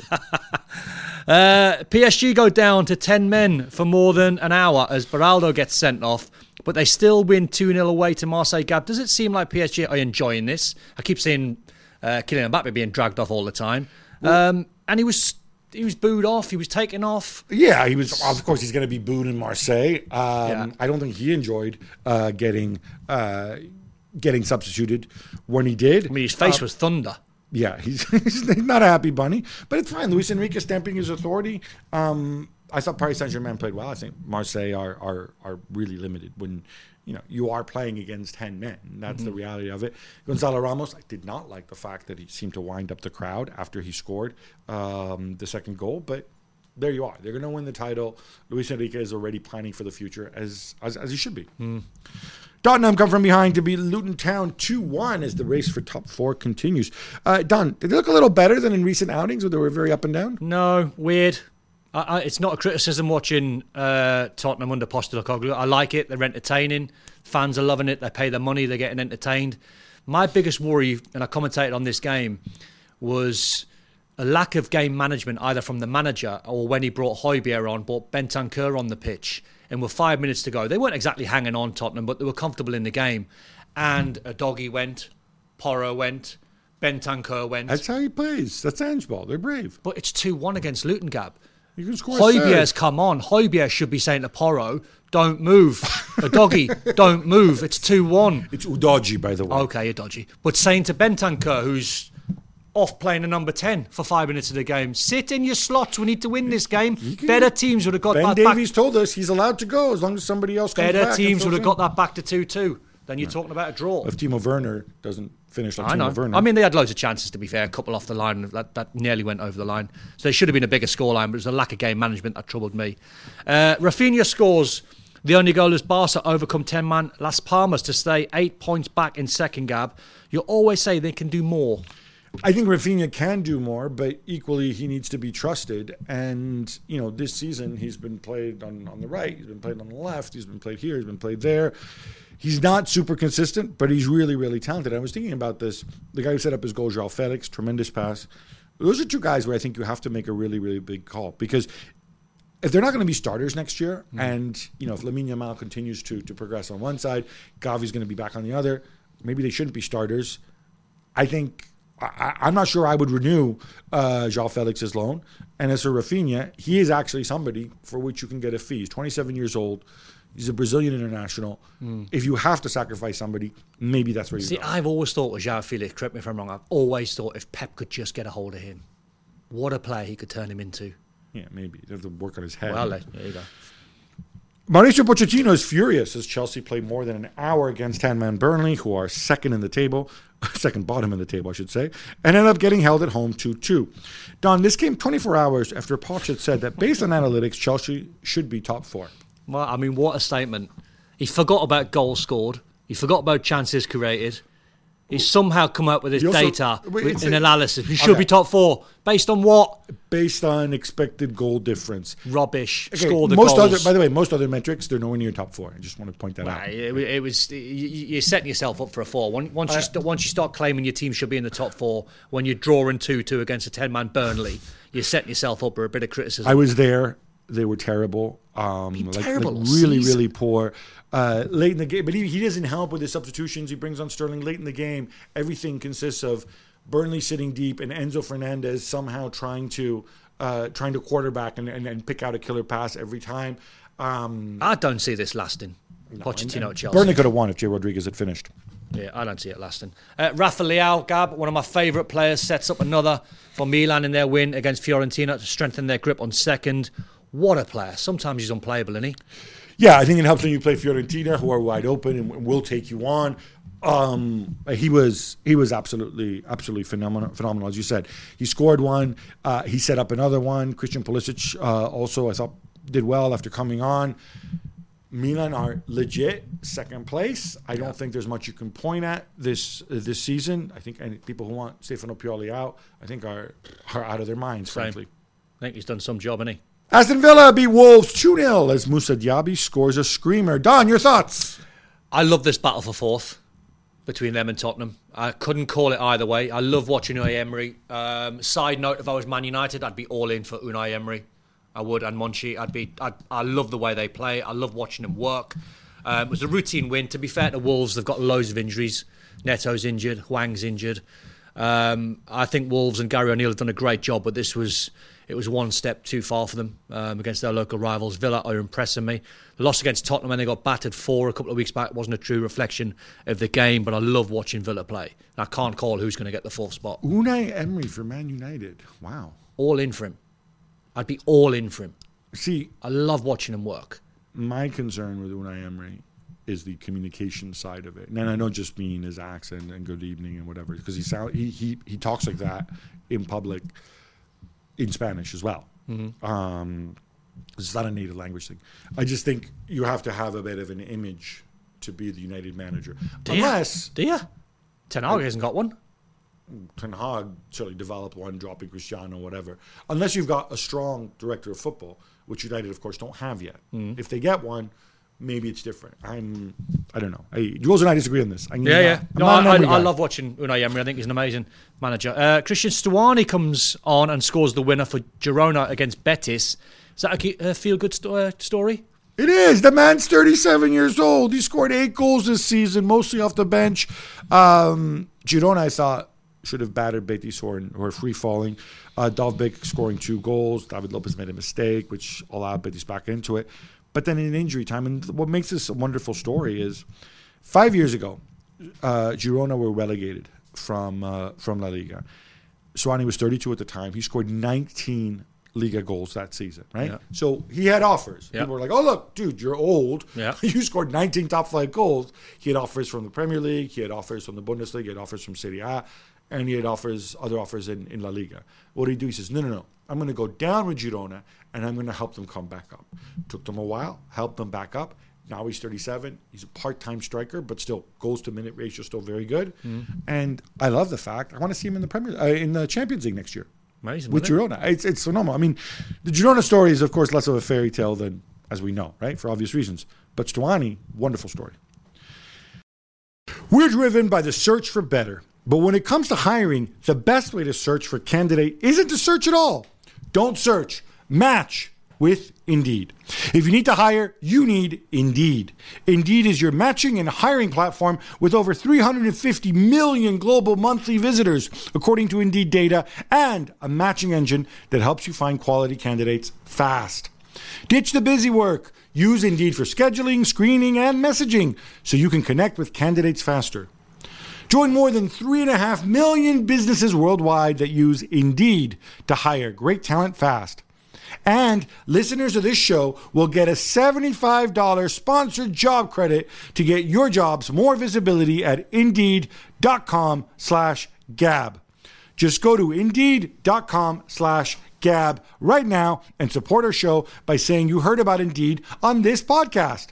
Uh, P S G go down to ten men for more than an hour as Beraldo gets sent off, but they still win two nil away to Marseille. Gab, does it seem like P S G are enjoying this? I keep seeing uh, Kylian Mbappe being dragged off all the time. Um, and he was he was booed off, he was taken off. Yeah, he was. Of course, he's going to be booed in Marseille. Um, Yeah. I don't think he enjoyed uh, getting uh, getting substituted when he did. I mean, his face Uh, was thunder. Yeah, he's, he's not a happy bunny, but it's fine. Luis Enrique stamping his authority. Um, I thought Paris Saint-Germain played well. I think Marseille are are, are really limited when you know you are playing against ten men. That's the reality of it. Gonzalo Ramos, I did not like the fact that he seemed to wind up the crowd after he scored um, the second goal, but there you are. They're going to win the title. Luis Enrique is already planning for the future, as as, as he should be. Mm. Tottenham come from behind to beat Luton Town two one as the race for top four continues. Uh, Don, did they look a little better than in recent outings where they were very up and down? No, weird. I, I, it's not a criticism watching uh, Tottenham under Postecoglou. I like it. They're entertaining. Fans are loving it. They pay their money. They're getting entertained. My biggest worry, and I commentated on this game, was a lack of game management either from the manager or when he brought Højbjerg on, brought Bentancur on the pitch, and with five minutes to go, they weren't exactly hanging on Tottenham, but they were comfortable in the game. And a doggy went, Porro went, Bentancur went. That's how he plays. That's handball. They're brave. But it's two one against Luton, Gab. You can score. Højbjerg's come on. Højbjerg should be saying to Porro, don't move. A doggy, don't move. It's two one. It's Udogie, by the way. Okay, you're dodgy. But saying to Bentancur, who's off playing a number ten for five minutes of the game, sit in your slots. We need to win this game. Better teams would have got Ben that Davies back. told us he's allowed to go as long as somebody else comes Better back. teams would have got that back to two two. Then you're Right. talking about a draw. If Timo Werner doesn't finish like I know. Timo Werner. I mean, they had loads of chances, to be fair. A couple off the line that, that nearly went over the line. So there should have been a bigger scoreline, but it was a lack of game management that troubled me. Uh, Rafinha scores. The only goal is Barca overcome ten-man Las Palmas to stay eight points back in second, Gab. You always say they can do more. I think Rafinha can do more, but equally he needs to be trusted. And, you know, this season he's been played on, on the right, he's been played on the left, he's been played here, he's been played there. He's not super consistent, but he's really, really talented. I was thinking about this. The guy who set up his goal, João Felix, tremendous pass. Those are two guys where I think you have to make a really, really big call. Because if they're not going to be starters next year, mm. and, you know, if Lamine Yamal continues to, to progress on one side, Gavi's going to be back on the other, maybe they shouldn't be starters. I think... I, I'm not sure I would renew uh, João Felix's loan. And as for Rafinha, he is actually somebody for which you can get a fee. He's twenty-seven years old. He's a Brazilian international. Mm. If you have to sacrifice somebody, maybe that's where you See, go. I've always thought with João Felix, correct me if I'm wrong, I've always thought if Pep could just get a hold of him, what a player he could turn him into. Yeah, maybe. They have to work on his head. Well, there you go. Mauricio Pochettino is furious as Chelsea played more than an hour against ten-man Burnley, who are second in the table, second bottom in the table, I should say, and ended up getting held at home two two. Don, this came twenty-four hours after Poch had said that based on analytics, Chelsea should be top four. Well, I mean, what a statement. He forgot about goals scored. He forgot about chances created. He's somehow come up with his also, data, with an a, analysis. We should okay. be top four. Based on what? Based on expected goal difference. Rubbish. Okay, Score the most goals. Other, by the way, most other metrics, they're nowhere near top four. I just want to point that well, out. It, it was you, you're setting yourself up for a four. Once you, st- once you start claiming your team should be in the top four, when you're drawing two two against a ten-man Burnley, you're setting yourself up for a bit of criticism. I was there. They were terrible. Um, like, terrible. Like really, Season. really poor. Uh, late in the game, but he, he doesn't help with his substitutions. He brings on Sterling late in the game. Everything consists of Burnley sitting deep and Enzo Fernandez somehow trying to uh, trying to quarterback and, and, and pick out a killer pass every time. Um, I don't see this lasting. no, Pochettino at Chelsea. Burnley could have won if Jay Rodriguez had finished. Yeah, I don't see it lasting. Uh, Rafa Leao, Gab, one of my favourite players, sets up another for Milan in their win against Fiorentina to strengthen their grip on second. What a player. Sometimes he's unplayable, isn't he? Yeah, I think it helps when you play Fiorentina, who are wide open and will take you on. Um, he was he was absolutely absolutely phenomenal. Phenomenal, as you said. He scored one. Uh, he set up another one. Christian Pulisic uh, also, I thought, did well after coming on. Milan are legit second place. I don't yeah. think there's much you can point at this uh, this season. I think any people who want Stefano Pioli out, I think are are out of their minds. Same. Frankly, I think he's done some job, hasn't he? Aston Villa beat Wolves two nil as Moussa Diaby scores a screamer. Don, your thoughts? I love this battle for fourth between them and Tottenham. I couldn't call it either way. I love watching Unai Emery. Um, side note, if I was Man United, I'd be all in for Unai Emery. I would, and Monchi. I'd be. I'd, I love the way they play. I love watching them work. Um, it was a routine win. To be fair to Wolves, they've got loads of injuries. Neto's injured. Huang's injured. Um, I think Wolves and Gary O'Neill have done a great job, but this was it was one step too far for them um, against their local rivals. Villa are impressing me. The loss against Tottenham when they got battered four a couple of weeks back wasn't a true reflection of the game, but I love watching Villa play. And I can't call who's going to get the fourth spot. Unai Emery for Man United. Wow. All in for him. I'd be all in for him. See, I love watching him work. My concern with Unai Emery is the communication side of it. And I don't just mean his accent and good evening and whatever, because he sound he, he he talks like that in public in Spanish as well. Mm-hmm. Um, it's not a native language thing. I just think you have to have a bit of an image to be the United manager. Do Unless... You? Do you? Ten Hag hasn't got one. Ten Hag certainly developed one, dropping Cristiano, whatever. Unless you've got a strong director of football, which United, of course, don't have yet. Mm. If they get one, maybe it's different. I'm, I don't know. I, Jules and I disagree on this. I yeah, not, yeah. I'm No, not an I, I, Emery I guy. love watching Unai Emery. I think he's an amazing manager. Uh, Christian Stuani comes on and scores the winner for Girona against Betis. Is that a, a feel-good sto- uh, story? It is. The man's thirty-seven years old. He scored eight goals this season, mostly off the bench. Um, Girona, I thought, should have battered Betis who are, who are free-falling. Uh, Dovbyk scoring two goals. David Lopez made a mistake, which allowed Betis back into it. But then in injury time, and what makes this a wonderful story is five years ago, uh, Girona were relegated from uh, from La Liga. Stuani was thirty-two at the time. He scored nineteen Liga goals that season, right? Yeah. So he had offers. Yeah. People were like, oh, look, dude, you're old. Yeah. You scored nineteen top-flight goals. He had offers from the Premier League. He had offers from the Bundesliga. He had offers from Serie A. And he had offers, other offers in, in La Liga. What did he do? He says, no, no, no. I'm going to go down with Girona, and I'm going to help them come back up. Took them a while, helped them back up. Now he's thirty-seven. He's a part-time striker, but still goals to minute ratio still very good. Mm. And I love the fact I want to see him in the Premier uh, in the Champions League next year. Amazing, with Girona. It? It's it's phenomenal. I mean, the Girona story is of course less of a fairy tale than as we know, right? For obvious reasons. But Stuani, wonderful story. We're driven by the search for better. But when it comes to hiring, the best way to search for a candidate isn't to search at all. Don't search. Match with Indeed. If you need to hire, you need Indeed. Indeed is your matching and hiring platform with over three hundred fifty million global monthly visitors, according to Indeed data, and a matching engine that helps you find quality candidates fast. Ditch the busy work. Use Indeed for scheduling, screening, and messaging so you can connect with candidates faster. Join more than three and a half million businesses worldwide that use Indeed to hire great talent fast. And listeners of this show will get a seventy-five dollars sponsored job credit to get your jobs more visibility at Indeed.com slash Gab. Just go to Indeed.com slash Gab right now and support our show by saying you heard about Indeed on this podcast.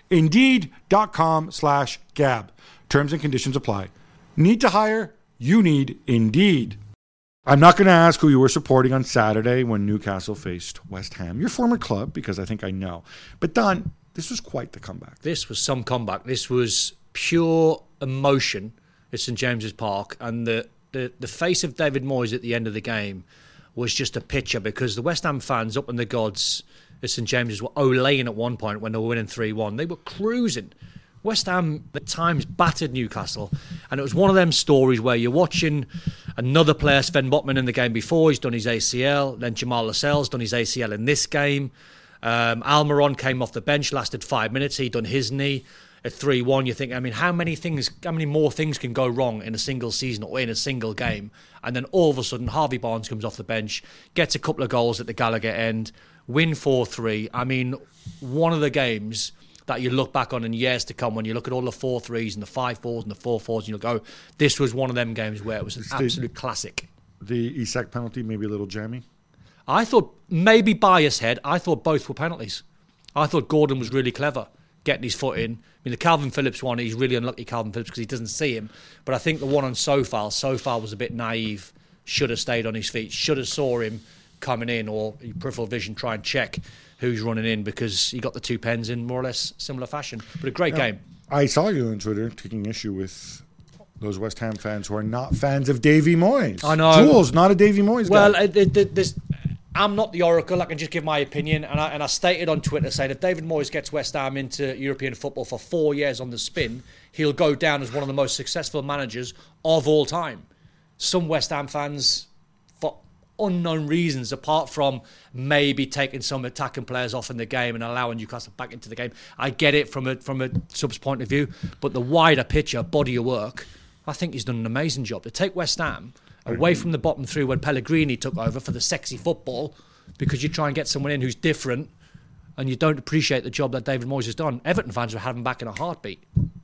Indeed.com slash Gab. Terms and conditions apply. Need to hire? You need Indeed. I'm not going to ask who you were supporting on Saturday when Newcastle faced West Ham, your former club, because I think I know. But Don, this was quite the comeback. This was some comeback. This was pure emotion at St James's Park, and the, the, the face of David Moyes at the end of the game was just a picture, because the West Ham fans up in the gods at St James's were olaying at one point when they were winning three one. They were cruising. West Ham at times battered Newcastle, and it was one of them stories where you're watching another player, Sven Botman, in the game before. He's done his A C L. Then Jamal Lascelles done his A C L in this game. Um, Almiron came off the bench, lasted five minutes. He done his knee at three one. You think, I mean, how many things, how many more things can go wrong in a single season or in a single game? And then all of a sudden, Harvey Barnes comes off the bench, gets a couple of goals at the Gallagher end, win four three. I mean, one of the games that you look back on in years to come when you look at all the four threes and the five fours and the four fours, and you'll go, this was one of them games where it was an the, absolute classic. The Isak penalty, maybe a little jammy? I thought, maybe bias head, I thought both were penalties. I thought Gordon was really clever getting his foot in. I mean, the Calvin Phillips one, he's really unlucky, Calvin Phillips, because he doesn't see him. But I think the one on Sofal, Sofal was a bit naive, should have stayed on his feet, should have saw him coming in, or peripheral vision try and check who's running in, because he got the two pens in more or less similar fashion. But a great now, game. I saw you on Twitter taking issue with those West Ham fans who are not fans of Davy Moyes. I know. Jules, not a Davy Moyes well, guy. Well, uh, there's... I'm not the oracle. I can just give my opinion, and I, and I stated on Twitter saying if David Moyes gets West Ham into European football for four years on the spin, he'll go down as one of the most successful managers of all time. Some West Ham fans, for unknown reasons, apart from maybe taking some attacking players off in the game and allowing Newcastle back into the game, I get it from a from a sub's point of view, but the wider picture, body of work, I think he's done an amazing job to take West Ham away from the bottom three when Pellegrini took over for the sexy football, because you try and get someone in who's different and you don't appreciate the job that David Moyes has done. Everton fans would have him back in a heartbeat.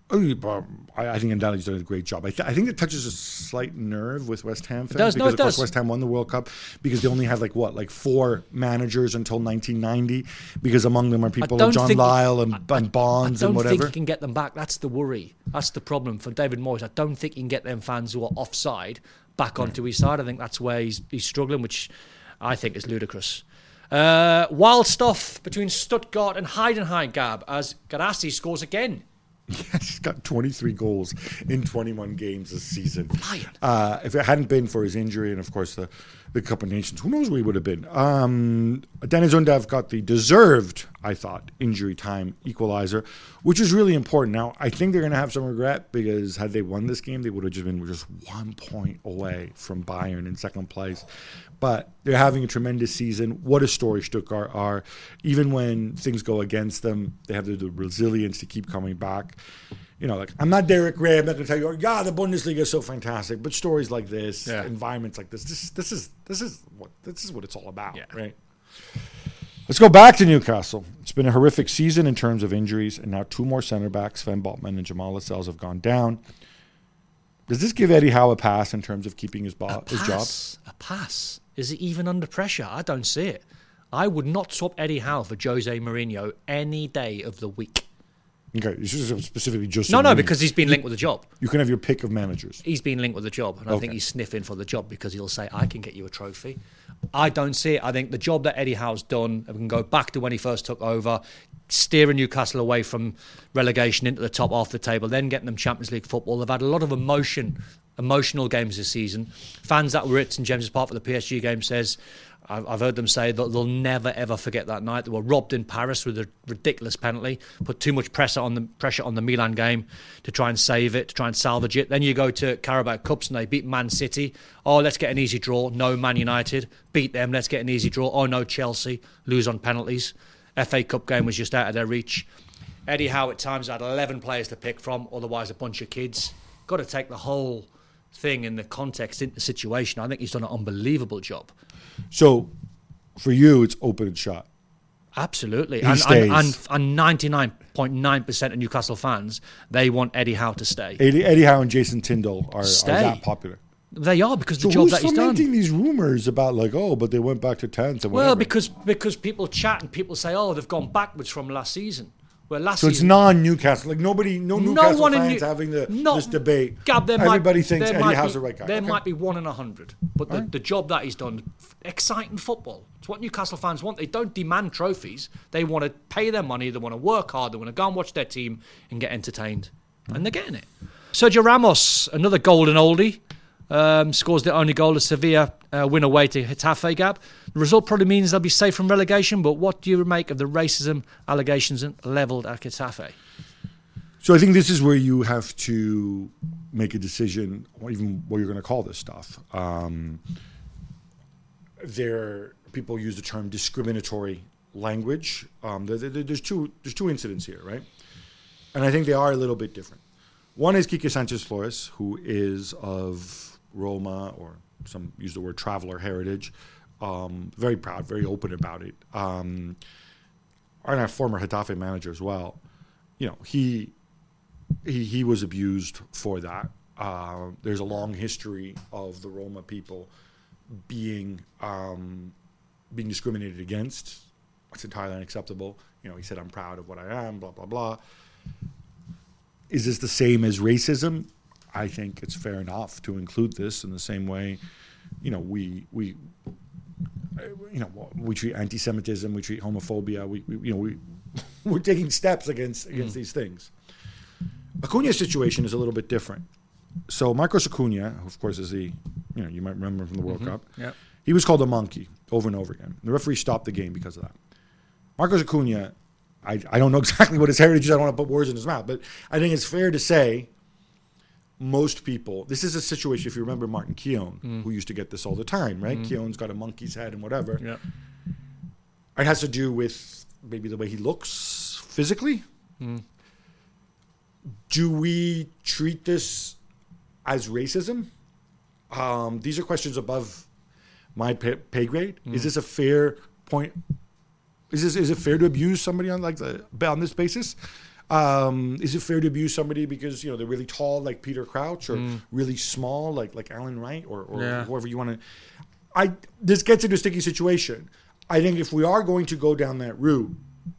Oh, but I I think Ndali's done a great job. I, th- I think it touches a slight nerve with West Ham fans does, no, because it of course does. West Ham won the World Cup because they only had like what, like four managers until nineteen ninety. Because among them are people don't like John think- Lyle and, I- and Bonds I don't and whatever. think he can get them back. That's the worry. That's the problem for David Moyes. I don't think he can get them fans who are offside back onto his side. I think that's where he's, he's struggling, which I think is ludicrous. Uh, wild stuff between Stuttgart and Heidenheim, Gab, as Gadassi scores again. He's got twenty-three goals in twenty-one games this season. Lion. Uh, if it hadn't been for his injury and, of course, the, the Cup of Nations, who knows where he would have been. Um, Denis Undav got the deserved, I thought, injury time equalizer, which is really important. Now, I think they're going to have some regret because had they won this game, they would have just been just one point away from Bayern in second place. But they're having a tremendous season. What a story Stuttgart are. Even when things go against them, they have the, the resilience to keep coming back. You know, like, I'm not Derek Ray. I'm not going to tell you, yeah, the Bundesliga is so fantastic. But stories like this, Yeah. environments like this, this, this is this is what this is what it's all about, Yeah. right? Let's go back to Newcastle. It's been a horrific season in terms of injuries, and now two more center backs, Sven Botman and Jamal Lascelles, have gone down. Does this give Eddie Howe a pass in terms of keeping his, bo- A his job? pass. A pass. Is it even under pressure? I don't see it. I would not swap Eddie Howe for Jose Mourinho any day of the week. Okay, this is specifically just No, no, because he's been linked with the job. you can have your pick of managers. He's been linked with the job, and I Okay. think he's sniffing for the job because he'll say, I can get you a trophy. I don't see it. I think the job that Eddie Howe's done, and we can go back to when he first took over, steering Newcastle away from relegation into the top half of the table, then getting them Champions League football. They've had a lot of emotion, emotional games this season. Fans that were at St James's Park for the P S G game says, I've I've heard them say that they'll never ever forget that night. They were robbed in Paris with a ridiculous penalty, put too much pressure on the pressure on the Milan game to try and save it, to try and salvage it. Then you go to Carabao Cups and they beat Man City. Oh, let's get an easy draw. No, Man United beat them. Let's get an easy draw. Oh no, Chelsea lose on penalties. F A Cup game was just out of their reach. Eddie Howe at times had eleven players to pick from, otherwise a bunch of kids. Got to take the whole thing in the context, in the situation. I think he's done an unbelievable job. So, for you, it's open and shut. Absolutely. He And, stays. and, and, and ninety-nine point nine percent of Newcastle fans, they want Eddie Howe to stay. Eddie, Eddie Howe and Jason Tyndall are, are Stay. that popular. They are, because the So job who's that he's done. fomenting these rumors about like, oh, but they went back to tenth and Well, whatever? because because people chat and people say, oh, they've gone backwards from last season. Well, last So it's season, non-Newcastle. Like nobody, no Newcastle one in fans New- having the, not- this debate. Gab, there Everybody might, thinks there Eddie might Howe's be, the right guy. There Okay. might be one in a hundred, but the, the job that he's done, exciting football. It's what Newcastle fans want. They don't demand trophies. They want to pay their money. They want to work hard. They want to go and watch their team and get entertained, and they're getting it. Sergio Ramos, another golden oldie. Um, scores the only goal as Sevilla uh, win away to Getafe, Gab. The result probably means they'll be safe from relegation, but what do you make of the racism allegations levelled at Getafe? So I think this is where you have to make a decision, or even what you're going to call this stuff. Um, there, people use the term discriminatory language. Um, there, there, there's two. There's two incidents here, right? And I think they are a little bit different. One is Quique Sanchez Flores, who is of Roma, or some use the word traveler heritage. Um, very proud, very open about it. Um, and our former Getafe manager as well. You know, he he he was abused for that. Uh, there's a long history of the Roma people being um, being discriminated against. It's entirely unacceptable. You know, he said, "I'm proud of what I am." Blah blah blah. Is this the same as racism? I think it's fair enough to include this in the same way. You know, we we you know we treat anti-Semitism, we treat homophobia. We, we you know we we're taking steps against against mm. these things. Acuna's situation is a little bit different. So Marcos Acuna, who of course is the you know you might remember from the World Mm-hmm. Cup. Yep. He was called a monkey over and over again. The referee stopped the game because of that. Marcos Acuna, I, I don't know exactly what his heritage is. I don't want to put words in his mouth, but I think it's fair to say most people, this is a situation, if you remember Martin Keown, mm. who used to get this all the time, right? Mm. Keown's got a monkey's head and whatever. Yeah. It has to do with maybe the way he looks physically. Mm. Do we treat this as racism? Um, these are questions above my pay, pay grade. Mm. Is this a fair point? Is this is it fair to abuse somebody on like the on this basis? Um, is it fair to abuse somebody because you know they're really tall, like Peter Crouch, or mm. really small, like like Alan Wright, or, or yeah. whoever you want to? I this gets into a sticky situation. I think if we are going to go down that route,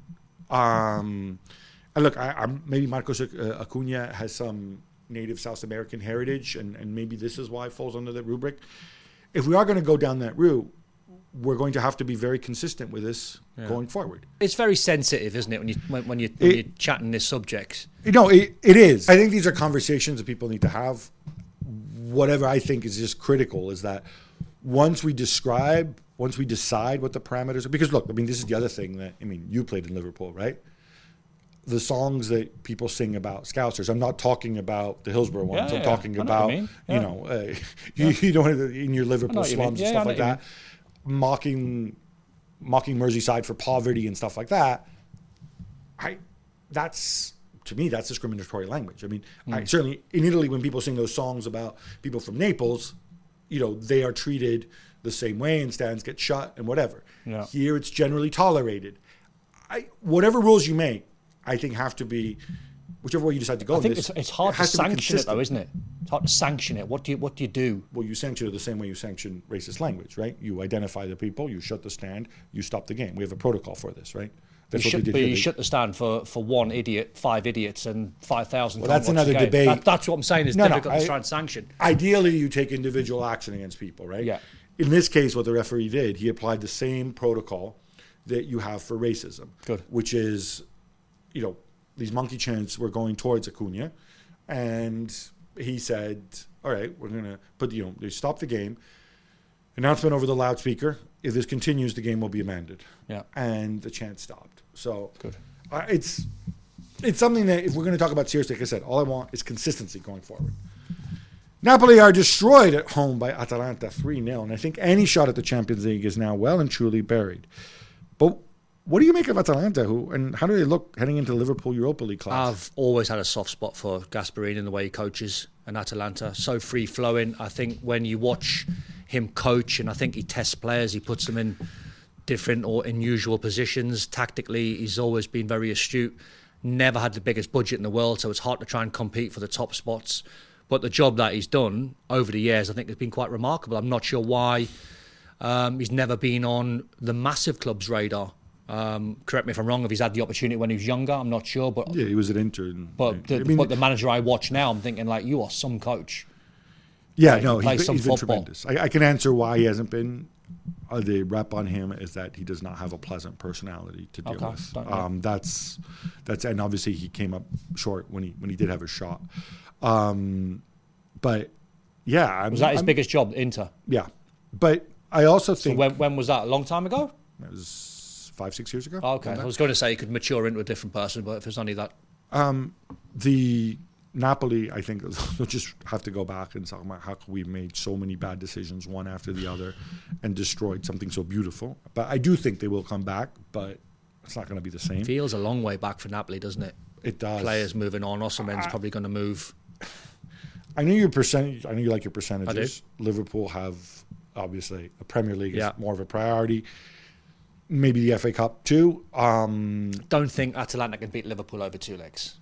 um, and look, I, I'm maybe Marcos Acuna has some native South American heritage, and, and maybe this is why it falls under that rubric. If we are going to go down that route, we're going to have to be very consistent with this yeah. going forward. It's very sensitive, isn't it, when you when, when you when it, you're chatting this subject? You know, it, it is. I think these are conversations that people need to have. Whatever I think is just critical is that once we describe, once we decide what the parameters are, because look, I mean, this is the other thing that I mean, you played in Liverpool, right? The songs that people sing about Scousers. I'm not talking about the Hillsborough ones. Yeah, I'm yeah. talking know about, you, you yeah. know, uh, you, you know, in your Liverpool slums yeah, and stuff like that. Mean. Mocking, mocking Merseyside for poverty and stuff like that. I, that's to me that's discriminatory language. I mean, mm. I, certainly in Italy when people sing those songs about people from Naples, you know, they are treated the same way and stands get shut and whatever. Yeah. Here it's generally tolerated. I, whatever rules you make, I think have to be. Whichever way you decide to go, I think this, it's, it's hard it to sanction to it, though, isn't it? It's hard to sanction it. What do you What do you do? Well, you sanction it the same way you sanction racist language, right? You identify the people, you shut the stand, you stop the game. We have a protocol for this, right? That's you what shut, we did. But here. you they, shut the stand for, for one idiot, five idiots, and five thousand. Well, that's another debate. That, that's what I'm saying. It's no, difficult no, I, to try and sanction. Ideally, you take individual action against people, right? Yeah. In this case, what the referee did, he applied the same protocol that you have for racism. Good. Which is, you know. These monkey chants were going towards Acuna, and he said, all right, we're going to put, you know, they stop the game. Announcement over the loudspeaker. If this continues, the game will be amended. Yeah. And the chant stopped. So Good. Uh, it's it's something that if we're going to talk about seriously, like I said, all I want is consistency going forward. Napoli are destroyed at home by Atalanta three nil, and I think any shot at the Champions League is now well and truly buried. But what do you make of Atalanta? Who and how do they look heading into the Liverpool Europa League class? I've always had a soft spot for Gasperini and the way he coaches and Atalanta. So free flowing. I think when you watch him coach, and I think he tests players, he puts them in different or unusual positions. Tactically, he's always been very astute. Never had the biggest budget in the world, so it's hard to try and compete for the top spots. But the job that he's done over the years, I think, has been quite remarkable. I'm not sure why um, he's never been on the massive club's radar. Um, correct me if I'm wrong, if he's had the opportunity when he was younger, I'm not sure. But yeah, he was an intern. But the, I mean, but the manager I watch now, I'm thinking, like, you are some coach. Yeah, like, no, he's, he's been, he's been tremendous. I, I can answer why he hasn't been. Uh, the rep on him is that he does not have a pleasant personality to deal okay, with. Um, that's that's and obviously he came up short when he when he did have a shot. Um, but yeah, I'm, was that his I'm, biggest job, Inter? Yeah, but I also think. So when when was that? A long time ago? It was five six years ago. Oh, okay, I was going to say he could mature into a different person, but if it's only that, um, the. Napoli, I think, they'll just have to go back and talk about how we made so many bad decisions one after the other and destroyed something so beautiful. But I do think they will come back, but it's not going to be the same. Feels a long way back for Napoli, doesn't it? It does. Players moving on. Osimhen's probably going to move. I know your percentage. I know you like your percentages. I do. Liverpool have, obviously, a Premier League yeah. is more of a priority. Maybe the F A Cup too. Um, Don't think Atalanta can beat Liverpool over two legs.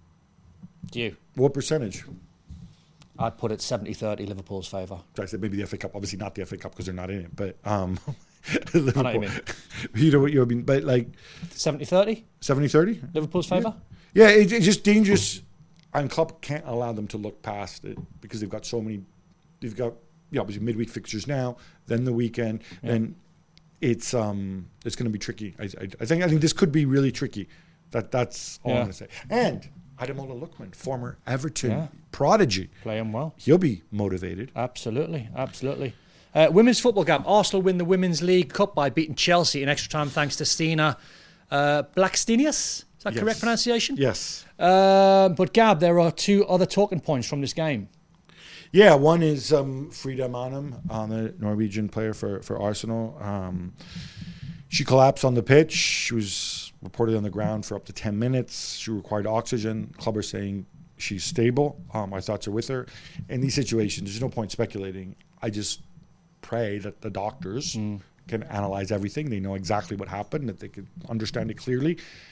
Do you? What percentage? I'd put it seventy thirty Liverpool's favour. I said maybe the F A Cup. Obviously not the F A Cup because they're not in it. But um, Liverpool. I know what you mean. You know what you mean. But like seventy thirty seventy thirty Liverpool's favour? Yeah, yeah it, it's just dangerous. And Klopp can't allow them to look past it because they've got so many. They've got you know, obviously midweek fixtures now, then the weekend, yeah. and it's um it's going to be tricky. I, I, I think I think this could be really tricky. That that's all yeah. I'm going to say. And Ademola Lookman, former Everton yeah. prodigy. Playing well. He'll be motivated. Absolutely, absolutely. Uh, women's football gap. Arsenal win the Women's League Cup by beating Chelsea in extra time thanks to Stina uh, Blackstenius. Is that yes. correct pronunciation? Yes. Uh, but Gab, there are two other talking points from this game. Yeah, one is um, Frida Maanum, uh, the Norwegian player for, for Arsenal. Um, she collapsed on the pitch. She was reported on the ground for up to ten minutes. She required oxygen. Club are saying she's stable. Um, our thoughts are with her. In these situations, there's no point speculating. I just pray that the doctors mm. can analyze everything. They know exactly what happened, that they can understand it clearly.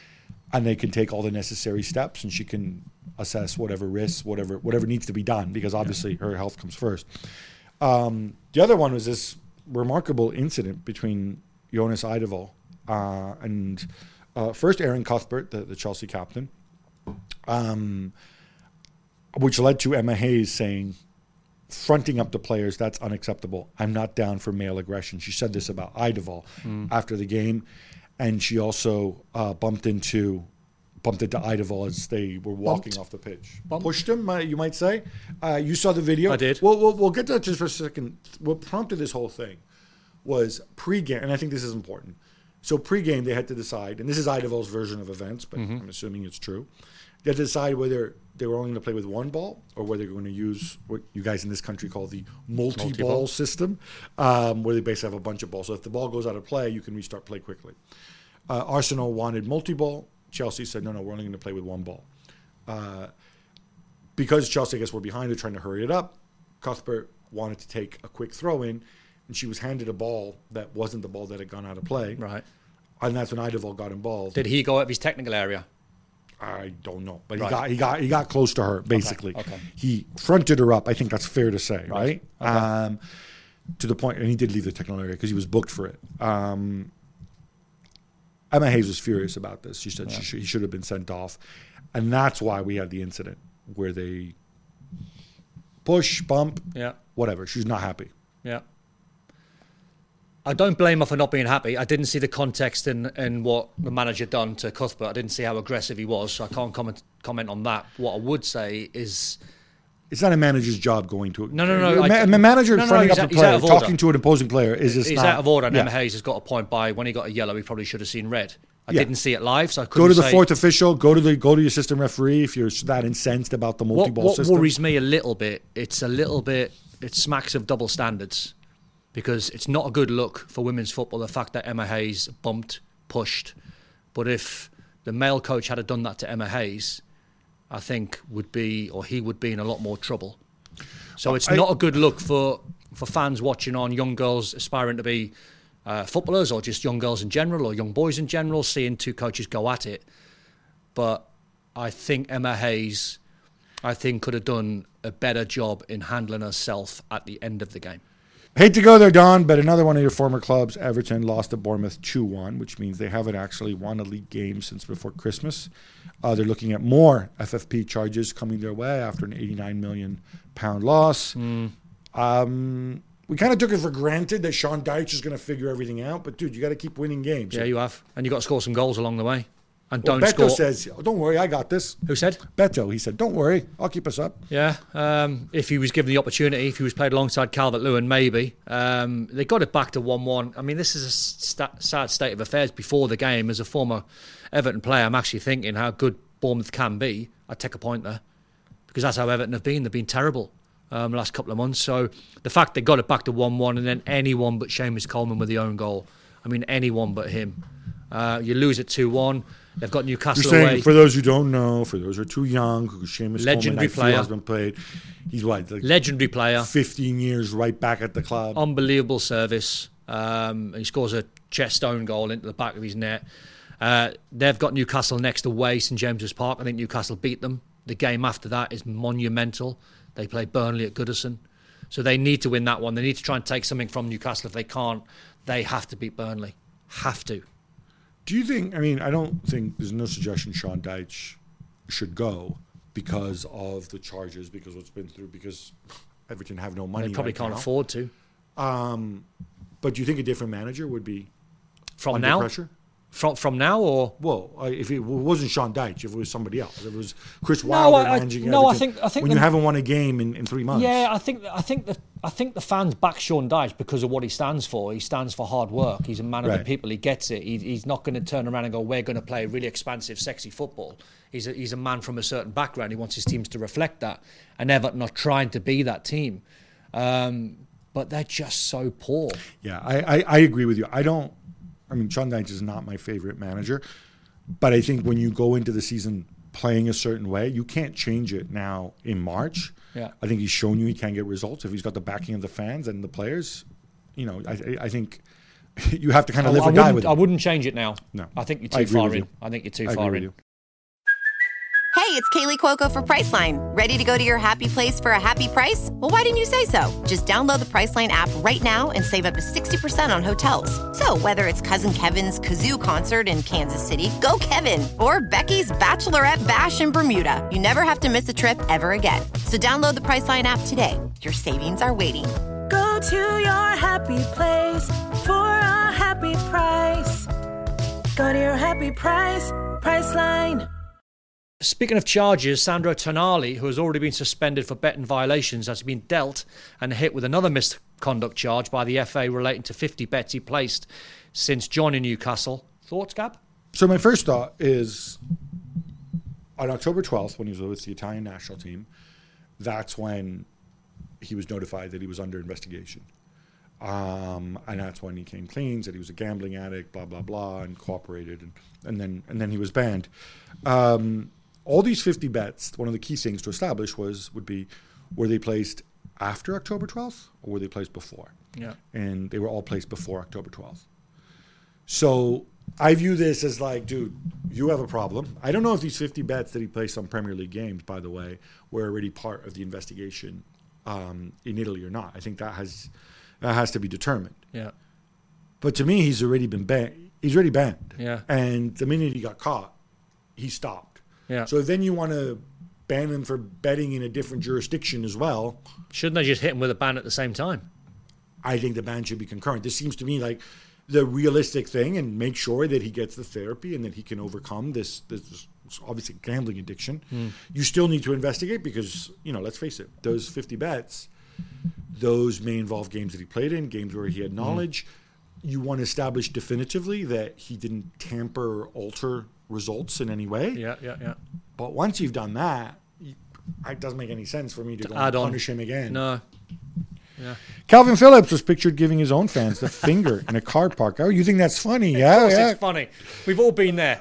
and they can take all the necessary steps, and she can assess whatever risks, whatever whatever needs to be done, because obviously yeah. her health comes first. Um, the other one was this remarkable incident between Jonas Eidevall uh, and uh, first Aaron Cuthbert, the, the Chelsea captain, um, which led to Emma Hayes saying, fronting up the players, that's unacceptable. I'm not down for male aggression. She said this about Eidevall mm. after the game, and she also uh, bumped into bumped into Eidevall as they were walking Bumped. off the pitch. Bumped. Pushed him, uh, you might say. Uh, you saw the video. I did. Well, we'll, we'll get to that just for a second. What prompted this whole thing was pre-game, and I think this is important. So pre-game, they had to decide, and this is Eidevall's version of events, but mm-hmm. I'm assuming it's true. They had to decide whether they were only going to play with one ball or whether they were going to use what you guys in this country call the multi-ball, multi-ball. system, um, where they basically have a bunch of balls. So if the ball goes out of play, you can restart play quickly. Uh, Arsenal wanted multi-ball. Chelsea said, no, no, we're only going to play with one ball. Uh, because Chelsea, I guess, were behind, they're trying to hurry it up. Cuthbert wanted to take a quick throw-in, and she was handed a ball that wasn't the ball that had gone out of play. Right. And that's when Eidevall got involved. Did he go out of his technical area? I don't know, but right. he got he got he got close to her. Basically, okay. Okay. He fronted her up. I think that's fair to say, right? right? Okay. Um, to the point, and he did leave the technical area because he was booked for it. Um, Emma Hayes was furious about this. She said yeah. she should, he should have been sent off, and that's why we had the incident where they push, bump, yeah, whatever. She's not happy. Yeah. I don't blame her for not being happy. I didn't see the context in, in what the manager done to Cuthbert. I didn't see how aggressive he was, so I can't comment comment on that. What I would say is... It's not a manager's job going to... No, no, no. A, I, a manager no, no, fronting no, up a player, talking to an opposing player is just He's not... out of order, and yeah. Emma Hayes has got a point by when he got a yellow, he probably should have seen red. I yeah. didn't see it live, so I couldn't Go to the say, fourth official, go to the go to your assistant referee if you're that incensed about the multi-ball what, what system. What worries me a little bit, it's a little bit... It smacks of double standards. Because it's not a good look for women's football, the fact that Emma Hayes bumped, pushed. But if the male coach had done that to Emma Hayes, I think would be, or he would be in a lot more trouble. So it's I, not a good look for, for fans watching on, young girls aspiring to be uh, footballers, or just young girls in general, or young boys in general, seeing two coaches go at it. But I think Emma Hayes, I think, could have done a better job in handling herself at the end of the game. Hate to go there, Don, but another one of your former clubs, Everton, lost to Bournemouth two one, which means they haven't actually won a league game since before Christmas. Uh, they're looking at more F F P charges coming their way after an eighty-nine million pound loss. Mm. Um, we kind of took it for granted that Sean Dyche is going to figure everything out, but, dude, you got to keep winning games. Yeah, you have. And you got to score some goals along the way. And well, don't Beto score. says, oh, don't worry, I got this. Who said? Beto. He said, don't worry, I'll keep us up. Yeah. Um, if he was given the opportunity, if he was played alongside Calvert-Lewin, maybe. Um, they got it back to one one. I mean, this is a st- sad state of affairs before the game. As a former Everton player, I'm actually thinking how good Bournemouth can be. I'd take a point there. Because that's how Everton have been. They've been terrible um, the last couple of months. So the fact they got it back to one one, and then anyone but Seamus Coleman with the own goal. I mean, anyone but him. Uh, you lose it two one. They've got Newcastle You're saying, away. For those who don't know, for those who are too young, who Seamus Legendary Coleman player. has been played. He's what? Like Legendary player. fifteen years right back at the club. Unbelievable service. Um, he scores a chest own goal into the back of his net. Uh, they've got Newcastle next away, St James's Park. I think Newcastle beat them. The game after that is monumental. They play Burnley at Goodison. So they need to win that one. They need to try and take something from Newcastle. If they can't, they have to beat Burnley. Have to. Do you think, I mean, I don't think, there's no suggestion Sean Dyche should go because of the charges, because what's been through, because Everton have no money. They probably right can't now. afford to. Um, but do you think a different manager would be from under now? pressure? From from now or well, uh, if it wasn't Sean Dyche, if it was somebody else, if it was Chris no, Wilder I, managing no, Everton, I think I think when the, you haven't won a game in, in three months. Yeah, I think I think the I think the fans back Sean Dyche because of what he stands for. He stands for hard work. He's a man of right. the people. He gets it. He, he's not going to turn around and go, "We're going to play really expansive, sexy football." He's a, he's a man from a certain background. He wants his teams to reflect that, and Everton are trying to be that team. Um, but they're just so poor. Yeah, I, I, I agree with you. I don't. I mean, Sean Dyche is not my favorite manager, but I think when you go into the season playing a certain way, you can't change it now in March. Yeah. I think he's shown you he can get results if he's got the backing of the fans and the players. You know, I, I think you have to kind of I, live I or die wouldn't- with it. I wouldn't change it now. No. I think you're I too agree far with in. you. I think you're too I far agree in. with you. Hey, it's Kaylee Cuoco for Priceline. Ready to go to your happy place for a happy price? Well, why didn't you say so? Just download the Priceline app right now and save up to sixty percent on hotels. So whether it's Cousin Kevin's Kazoo Concert in Kansas City, go Kevin, or Becky's Bachelorette Bash in Bermuda, you never have to miss a trip ever again. So download the Priceline app today. Your savings are waiting. Go to your happy place for a happy price. Go to your happy price, Priceline. Speaking of charges, Sandro Tonali, who has already been suspended for betting violations, has been dealt and hit with another misconduct charge by the F A relating to fifty bets he placed since joining Newcastle. Thoughts, Gab? So my first thought is on October twelfth, when he was with the Italian national team, that's when he was notified that he was under investigation. Um, and that's when he came clean, said he was a gambling addict, blah, blah, blah, and cooperated. And, and then and then he was banned. Um, all these fifty bets, one of the key things to establish was would be, were they placed after October twelfth or were they placed before? Yeah. And they were all placed before October twelfth. So I view this as like, dude, you have a problem. I don't know if these fifty bets that he placed on Premier League games, by the way, were already part of the investigation um, in Italy or not. I think that has that has to be determined. Yeah. But to me, he's already been banned. He's already banned. Yeah. And the minute he got caught, he stopped. Yeah. So then you want to ban him for betting in a different jurisdiction as well. Shouldn't they just hit him with a ban at the same time? I think the ban should be concurrent. This seems to me like the realistic thing, and make sure that he gets the therapy and that he can overcome this, this obviously gambling addiction. Mm. You still need to investigate because, you know, let's face it, those fifty bets, those may involve games that he played in, games where he had knowledge. Mm. You want to establish definitively that he didn't tamper or alter results in any way. Yeah, yeah, yeah. But once you've done that, you, it doesn't make any sense for me to, to go add and on. punish him again. No. Yeah. Calvin Phillips was pictured giving his own fans the finger in a car park. Oh, you think that's funny? Yeah, Of course yeah. it's funny. We've all been there.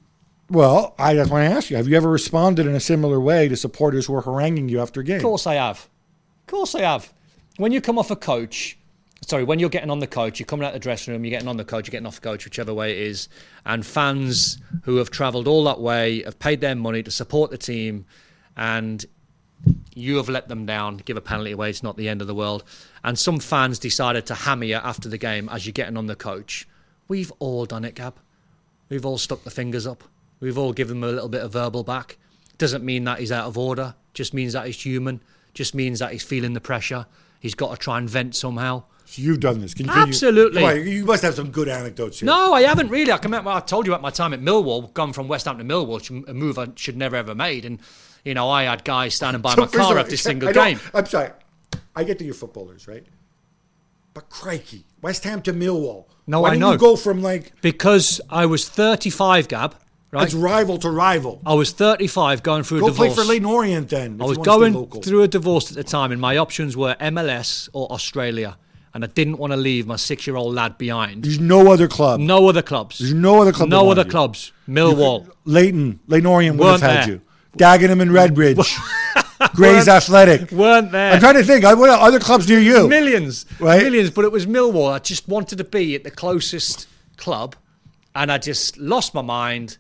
Well, I just want to ask you, have you ever responded in a similar way to supporters who are haranguing you after a game? Of course I have. Of course I have. When you come off a coach, sorry, when you're getting on the coach, you're coming out of the dressing room, you're getting on the coach, you're getting off the coach, whichever way it is, and fans who have travelled all that way, have paid their money to support the team, and you have let them down, give a penalty away, it's not the end of the world. And some fans decided to hammer you after the game as you're getting on the coach. We've all done it, Gab. We've all stuck the fingers up. We've all given him a little bit of verbal back. Doesn't mean that he's out of order. Just means that he's human. Just means that he's feeling the pressure. He's got to try and vent somehow. So you've done this. Can you, Absolutely. Can you, you must have some good anecdotes here. No, I haven't really. I, can remember, I told you about my time at Millwall, gone from West Ham to Millwall, a move I should never ever made. And, you know, I had guys standing by So my first of car all, after single I don't- game. I'm sorry. I get to your footballers, right? But crikey, West Ham to Millwall. No, Why I didn't know. you go from like, Because I was thirty-five, Gab, right? it's rival to rival. I was thirty-five going through a Go divorce. play for Leyton Orient then. if I you was want to stay going local. through a divorce at the time, and my options were M L S or Australia. And I didn't want to leave my six-year-old lad behind. There's no other club. No other clubs. There's no other club. that No wanted other you. clubs. Millwall. Leighton, Leyton Orient would have Weren't had there. you. Dagenham and Redbridge. Grays Weren't- Athletic. Weren't there. I'm trying to think. I- What are other clubs near you? Millions. Right? Millions. But it was Millwall. I just wanted to be at the closest club. And I just lost my mind.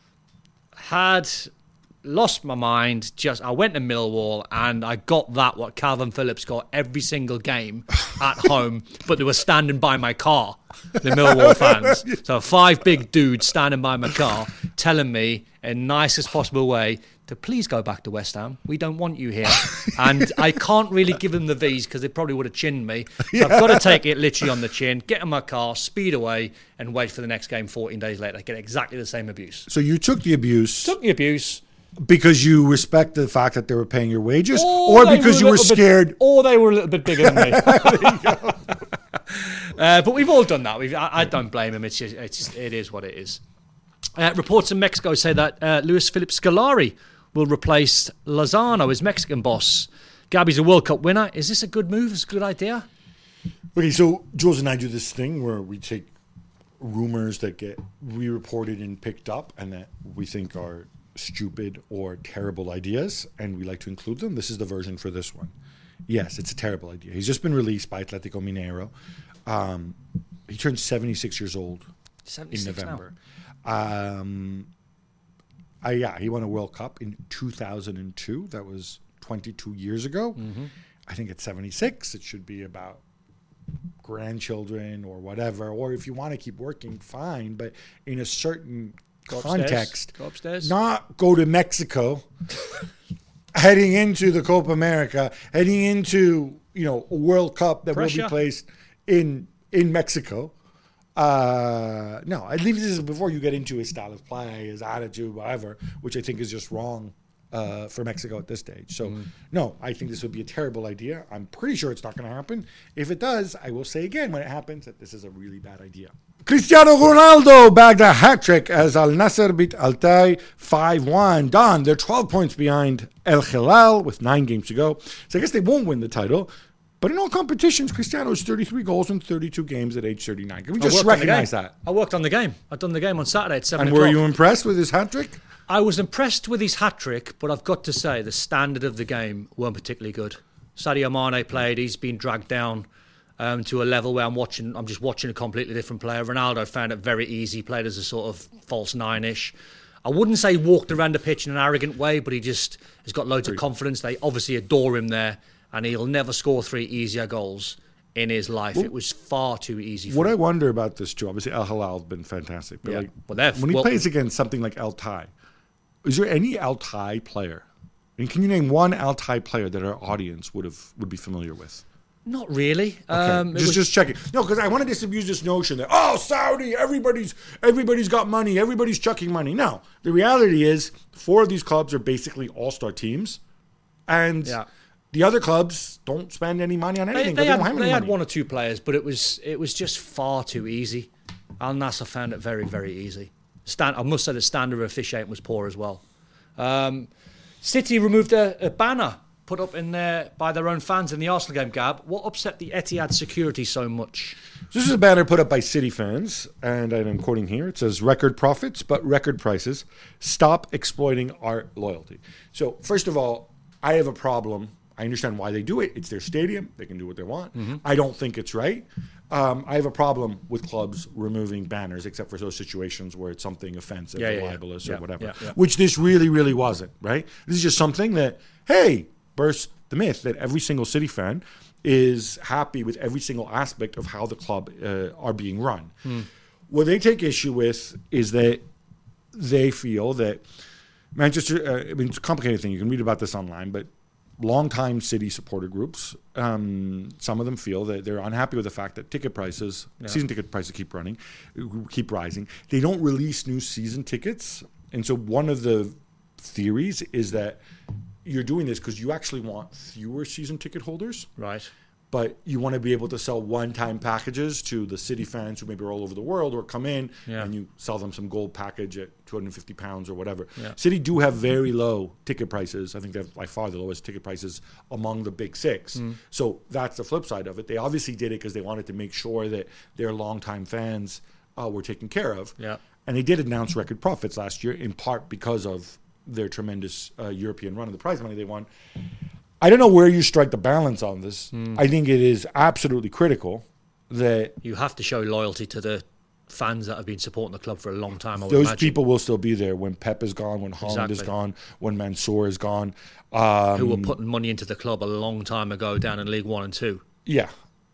Had lost my mind. Just I went to Millwall and I got that what Calvin Phillips got every single game at home. But they were standing by my car, the Millwall fans. So five big dudes standing by my car telling me in nicest possible way to please go back to West Ham. We don't want you here. And I can't really give them the V's because they probably would have chinned me. So I've got to take it literally on the chin, get in my car, speed away, and wait for the next game fourteen days later. I get exactly the same abuse. So you took the abuse Took the abuse. because you respect the fact that they were paying your wages, Or or they because were you a were little bit- scared. or they were a little bit bigger than me. uh, but we've all done that. We've, I, I don't blame him. It's just, it's it is what it is. Uh, reports in Mexico say that uh, Luis Felipe Scolari will replace Lozano as Mexican boss. Gabby's a World Cup winner. Is this a good move? Is it a good idea? Okay, so Jules and I do this thing where we take rumors that get re-reported and picked up and that we think are stupid or terrible ideas, and we like to include them. This is the version for this one. Yes, it's a terrible idea. He's just been released by Atletico Mineiro. Um, He turned seventy-six years old in November. Um, uh, yeah, he won a World Cup in two thousand two. That was twenty-two years ago. Mm-hmm. I think at seventy-six, it should be about grandchildren or whatever. Or if you want to keep working, fine. But in a certain go context, upstairs. Go upstairs. Not go to Mexico, heading into the Copa America, heading into, you know, a World Cup that Pressure. will be placed in in Mexico. Uh, no, I leave this before you get into his style of play, his attitude, whatever, which I think is just wrong uh, for Mexico at this stage. So, mm. no, I think this would be a terrible idea. I'm pretty sure it's not going to happen. If it does, I will say again when it happens that this is a really bad idea. Cristiano Ronaldo bagged a hat-trick as Al Nassr beat Altay five one. Don, they're twelve points behind El Hilal with nine games to go. So I guess they won't win the title. But in all competitions, Cristiano has thirty-three goals in thirty-two games at age thirty-nine. Can we just recognize that? I worked on the game. I've done the game on Saturday at seven And o'clock. were you impressed with his hat-trick? I was impressed with his hat-trick, but I've got to say the standard of the game weren't particularly good. Sadio Mane played. He's been dragged down um, to a level where I'm watching. I'm just watching a completely different player. Ronaldo found it very easy. Played as a sort of false nine-ish. I wouldn't say walked around the pitch in an arrogant way, but he just has got loads of confidence. They obviously adore him there. And he'll never score three easier goals in his life. Well, it was far too easy for What him. I wonder about this, Joe, obviously Al Hilal has been fantastic. But yeah. like, well, when he well, plays against something like Altay, is there any Altay player? I mean, can you name one Altay player that our audience would have would be familiar with? Not really. Okay. Um, just was, just checking. No, because I want to disabuse this notion that, oh, Saudi, everybody's everybody's got money, everybody's chucking money. No, the reality is four of these clubs are basically all-star teams. And... Yeah. The other clubs don't spend any money on anything. They, they, they had, don't have any they had money. one or two players, but it was it was just far too easy. Al Nassr found it very, very easy. Stand, I must say the standard of officiating was poor as well. Um, City removed a, a banner put up in there by their own fans in the Arsenal game, Gab. What upset the Etihad security so much? So this is a banner put up by City fans, and I'm quoting here. It says, record profits, but record prices. Stop exploiting our loyalty. So first of all, I have a problem. I understand why they do it. It's their stadium. They can do what they want. Mm-hmm. I don't think it's right. Um, I have a problem with clubs removing banners, except for those situations where it's something offensive yeah, or yeah, libelous yeah. or whatever, yeah, yeah. which this really, really wasn't, right? This is just something that, hey, burst the myth that every single City fan is happy with every single aspect of how the club uh, are being run. Mm. What they take issue with is that they feel that Manchester, uh, I mean, it's a complicated thing. You can read about this online, but longtime City supporter groups, um, some of them feel that they're unhappy with the fact that ticket prices, yeah. season ticket prices keep running, keep rising. They don't release new season tickets. And so one of the theories is that you're doing this because you actually want fewer season ticket holders. Right. But you want to be able to sell one-time packages to the City fans who maybe are all over the world or come in yeah. and you sell them some gold package at two hundred fifty pounds or whatever. Yeah. City do have very low ticket prices. I think they have by far the lowest ticket prices among the big six. Mm. So that's the flip side of it. They obviously did it because they wanted to make sure that their longtime fans uh, were taken care of. Yeah. And they did announce record profits last year, in part because of their tremendous uh, European run and the prize money they won. I don't know where you strike the balance on this. Mm. I think it is absolutely critical that you have to show loyalty to the fans that have been supporting the club for a long time. I would those imagine. people will still be there when Pep is gone, when Holland exactly. is gone, when Mansour is gone. Um, Who were putting money into the club a long time ago down in League One and Two. Yeah,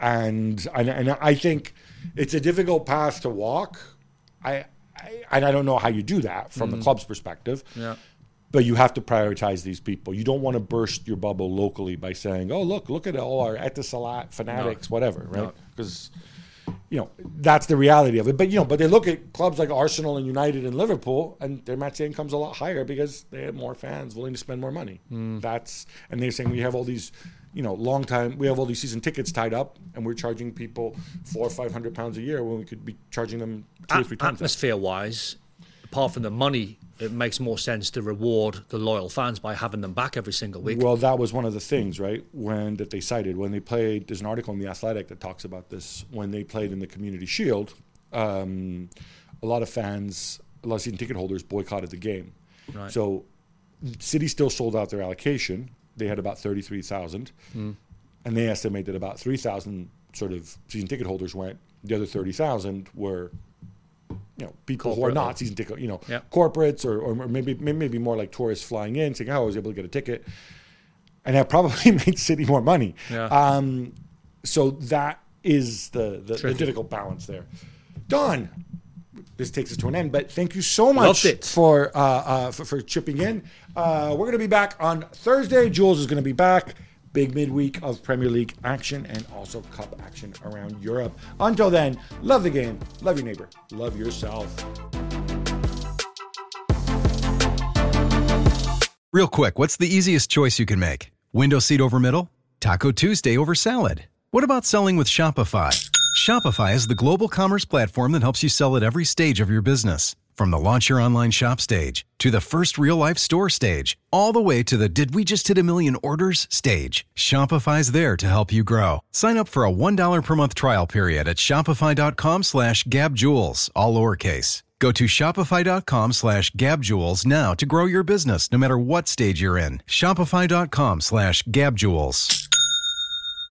and and, and I think it's a difficult path to walk. I, I and I don't know how you do that from mm. the club's perspective. Yeah. But you have to prioritize these people. You don't want to burst your bubble locally by saying, "Oh, look, look at all our Etisalat fanatics, no. whatever," right? Because no. you know that's the reality of it. But you know, but they look at clubs like Arsenal and United and Liverpool, and their match day income's a lot higher because they have more fans willing to spend more money. Mm. That's and they're saying we have all these, you know, long time. We have all these season tickets tied up, and we're charging people four or five hundred pounds a year when we could be charging them two a- or three times. Atmosphere-wise, apart from the money, it makes more sense to reward the loyal fans by having them back every single week. Well, that was one of the things, right, when that they cited. When they played, there's an article in The Athletic that talks about this. When they played in the Community Shield, um, a lot of fans, a lot of season ticket holders boycotted the game. Right. So City still sold out their allocation. They had about thirty-three thousand. Mm. And they estimate that about three thousand sort of season ticket holders went The other thirty thousand were, you know, people Corporate. who are not season ticket, you know, Yep. corporates or, or maybe maybe more like tourists flying in, saying, "Oh, I was able to get a ticket," and that probably made City more money. Yeah. Um, so that is the the, the difficult balance there. Don, this takes us to an end, but thank you so much Loved it. for, uh, uh, for for chipping in. Uh, we're going to be back on Thursday. Jules is going to be back. Big midweek of Premier League action and also cup action around Europe. Until then, love the game, love your neighbor, love yourself. Real quick, what's the easiest choice you can make? Window seat over middle? Taco Tuesday over salad? What about selling with Shopify? Shopify is the global commerce platform that helps you sell at every stage of your business. From the launch your online shop stage, to the first real-life store stage, all the way to the did we just hit a million orders stage. Shopify's there to help you grow. Sign up for a one dollar per month trial period at shopify.com slash gabjules, all lowercase. Go to shopify.com slash gabjules now to grow your business no matter what stage you're in. Shopify.com slash gabjules.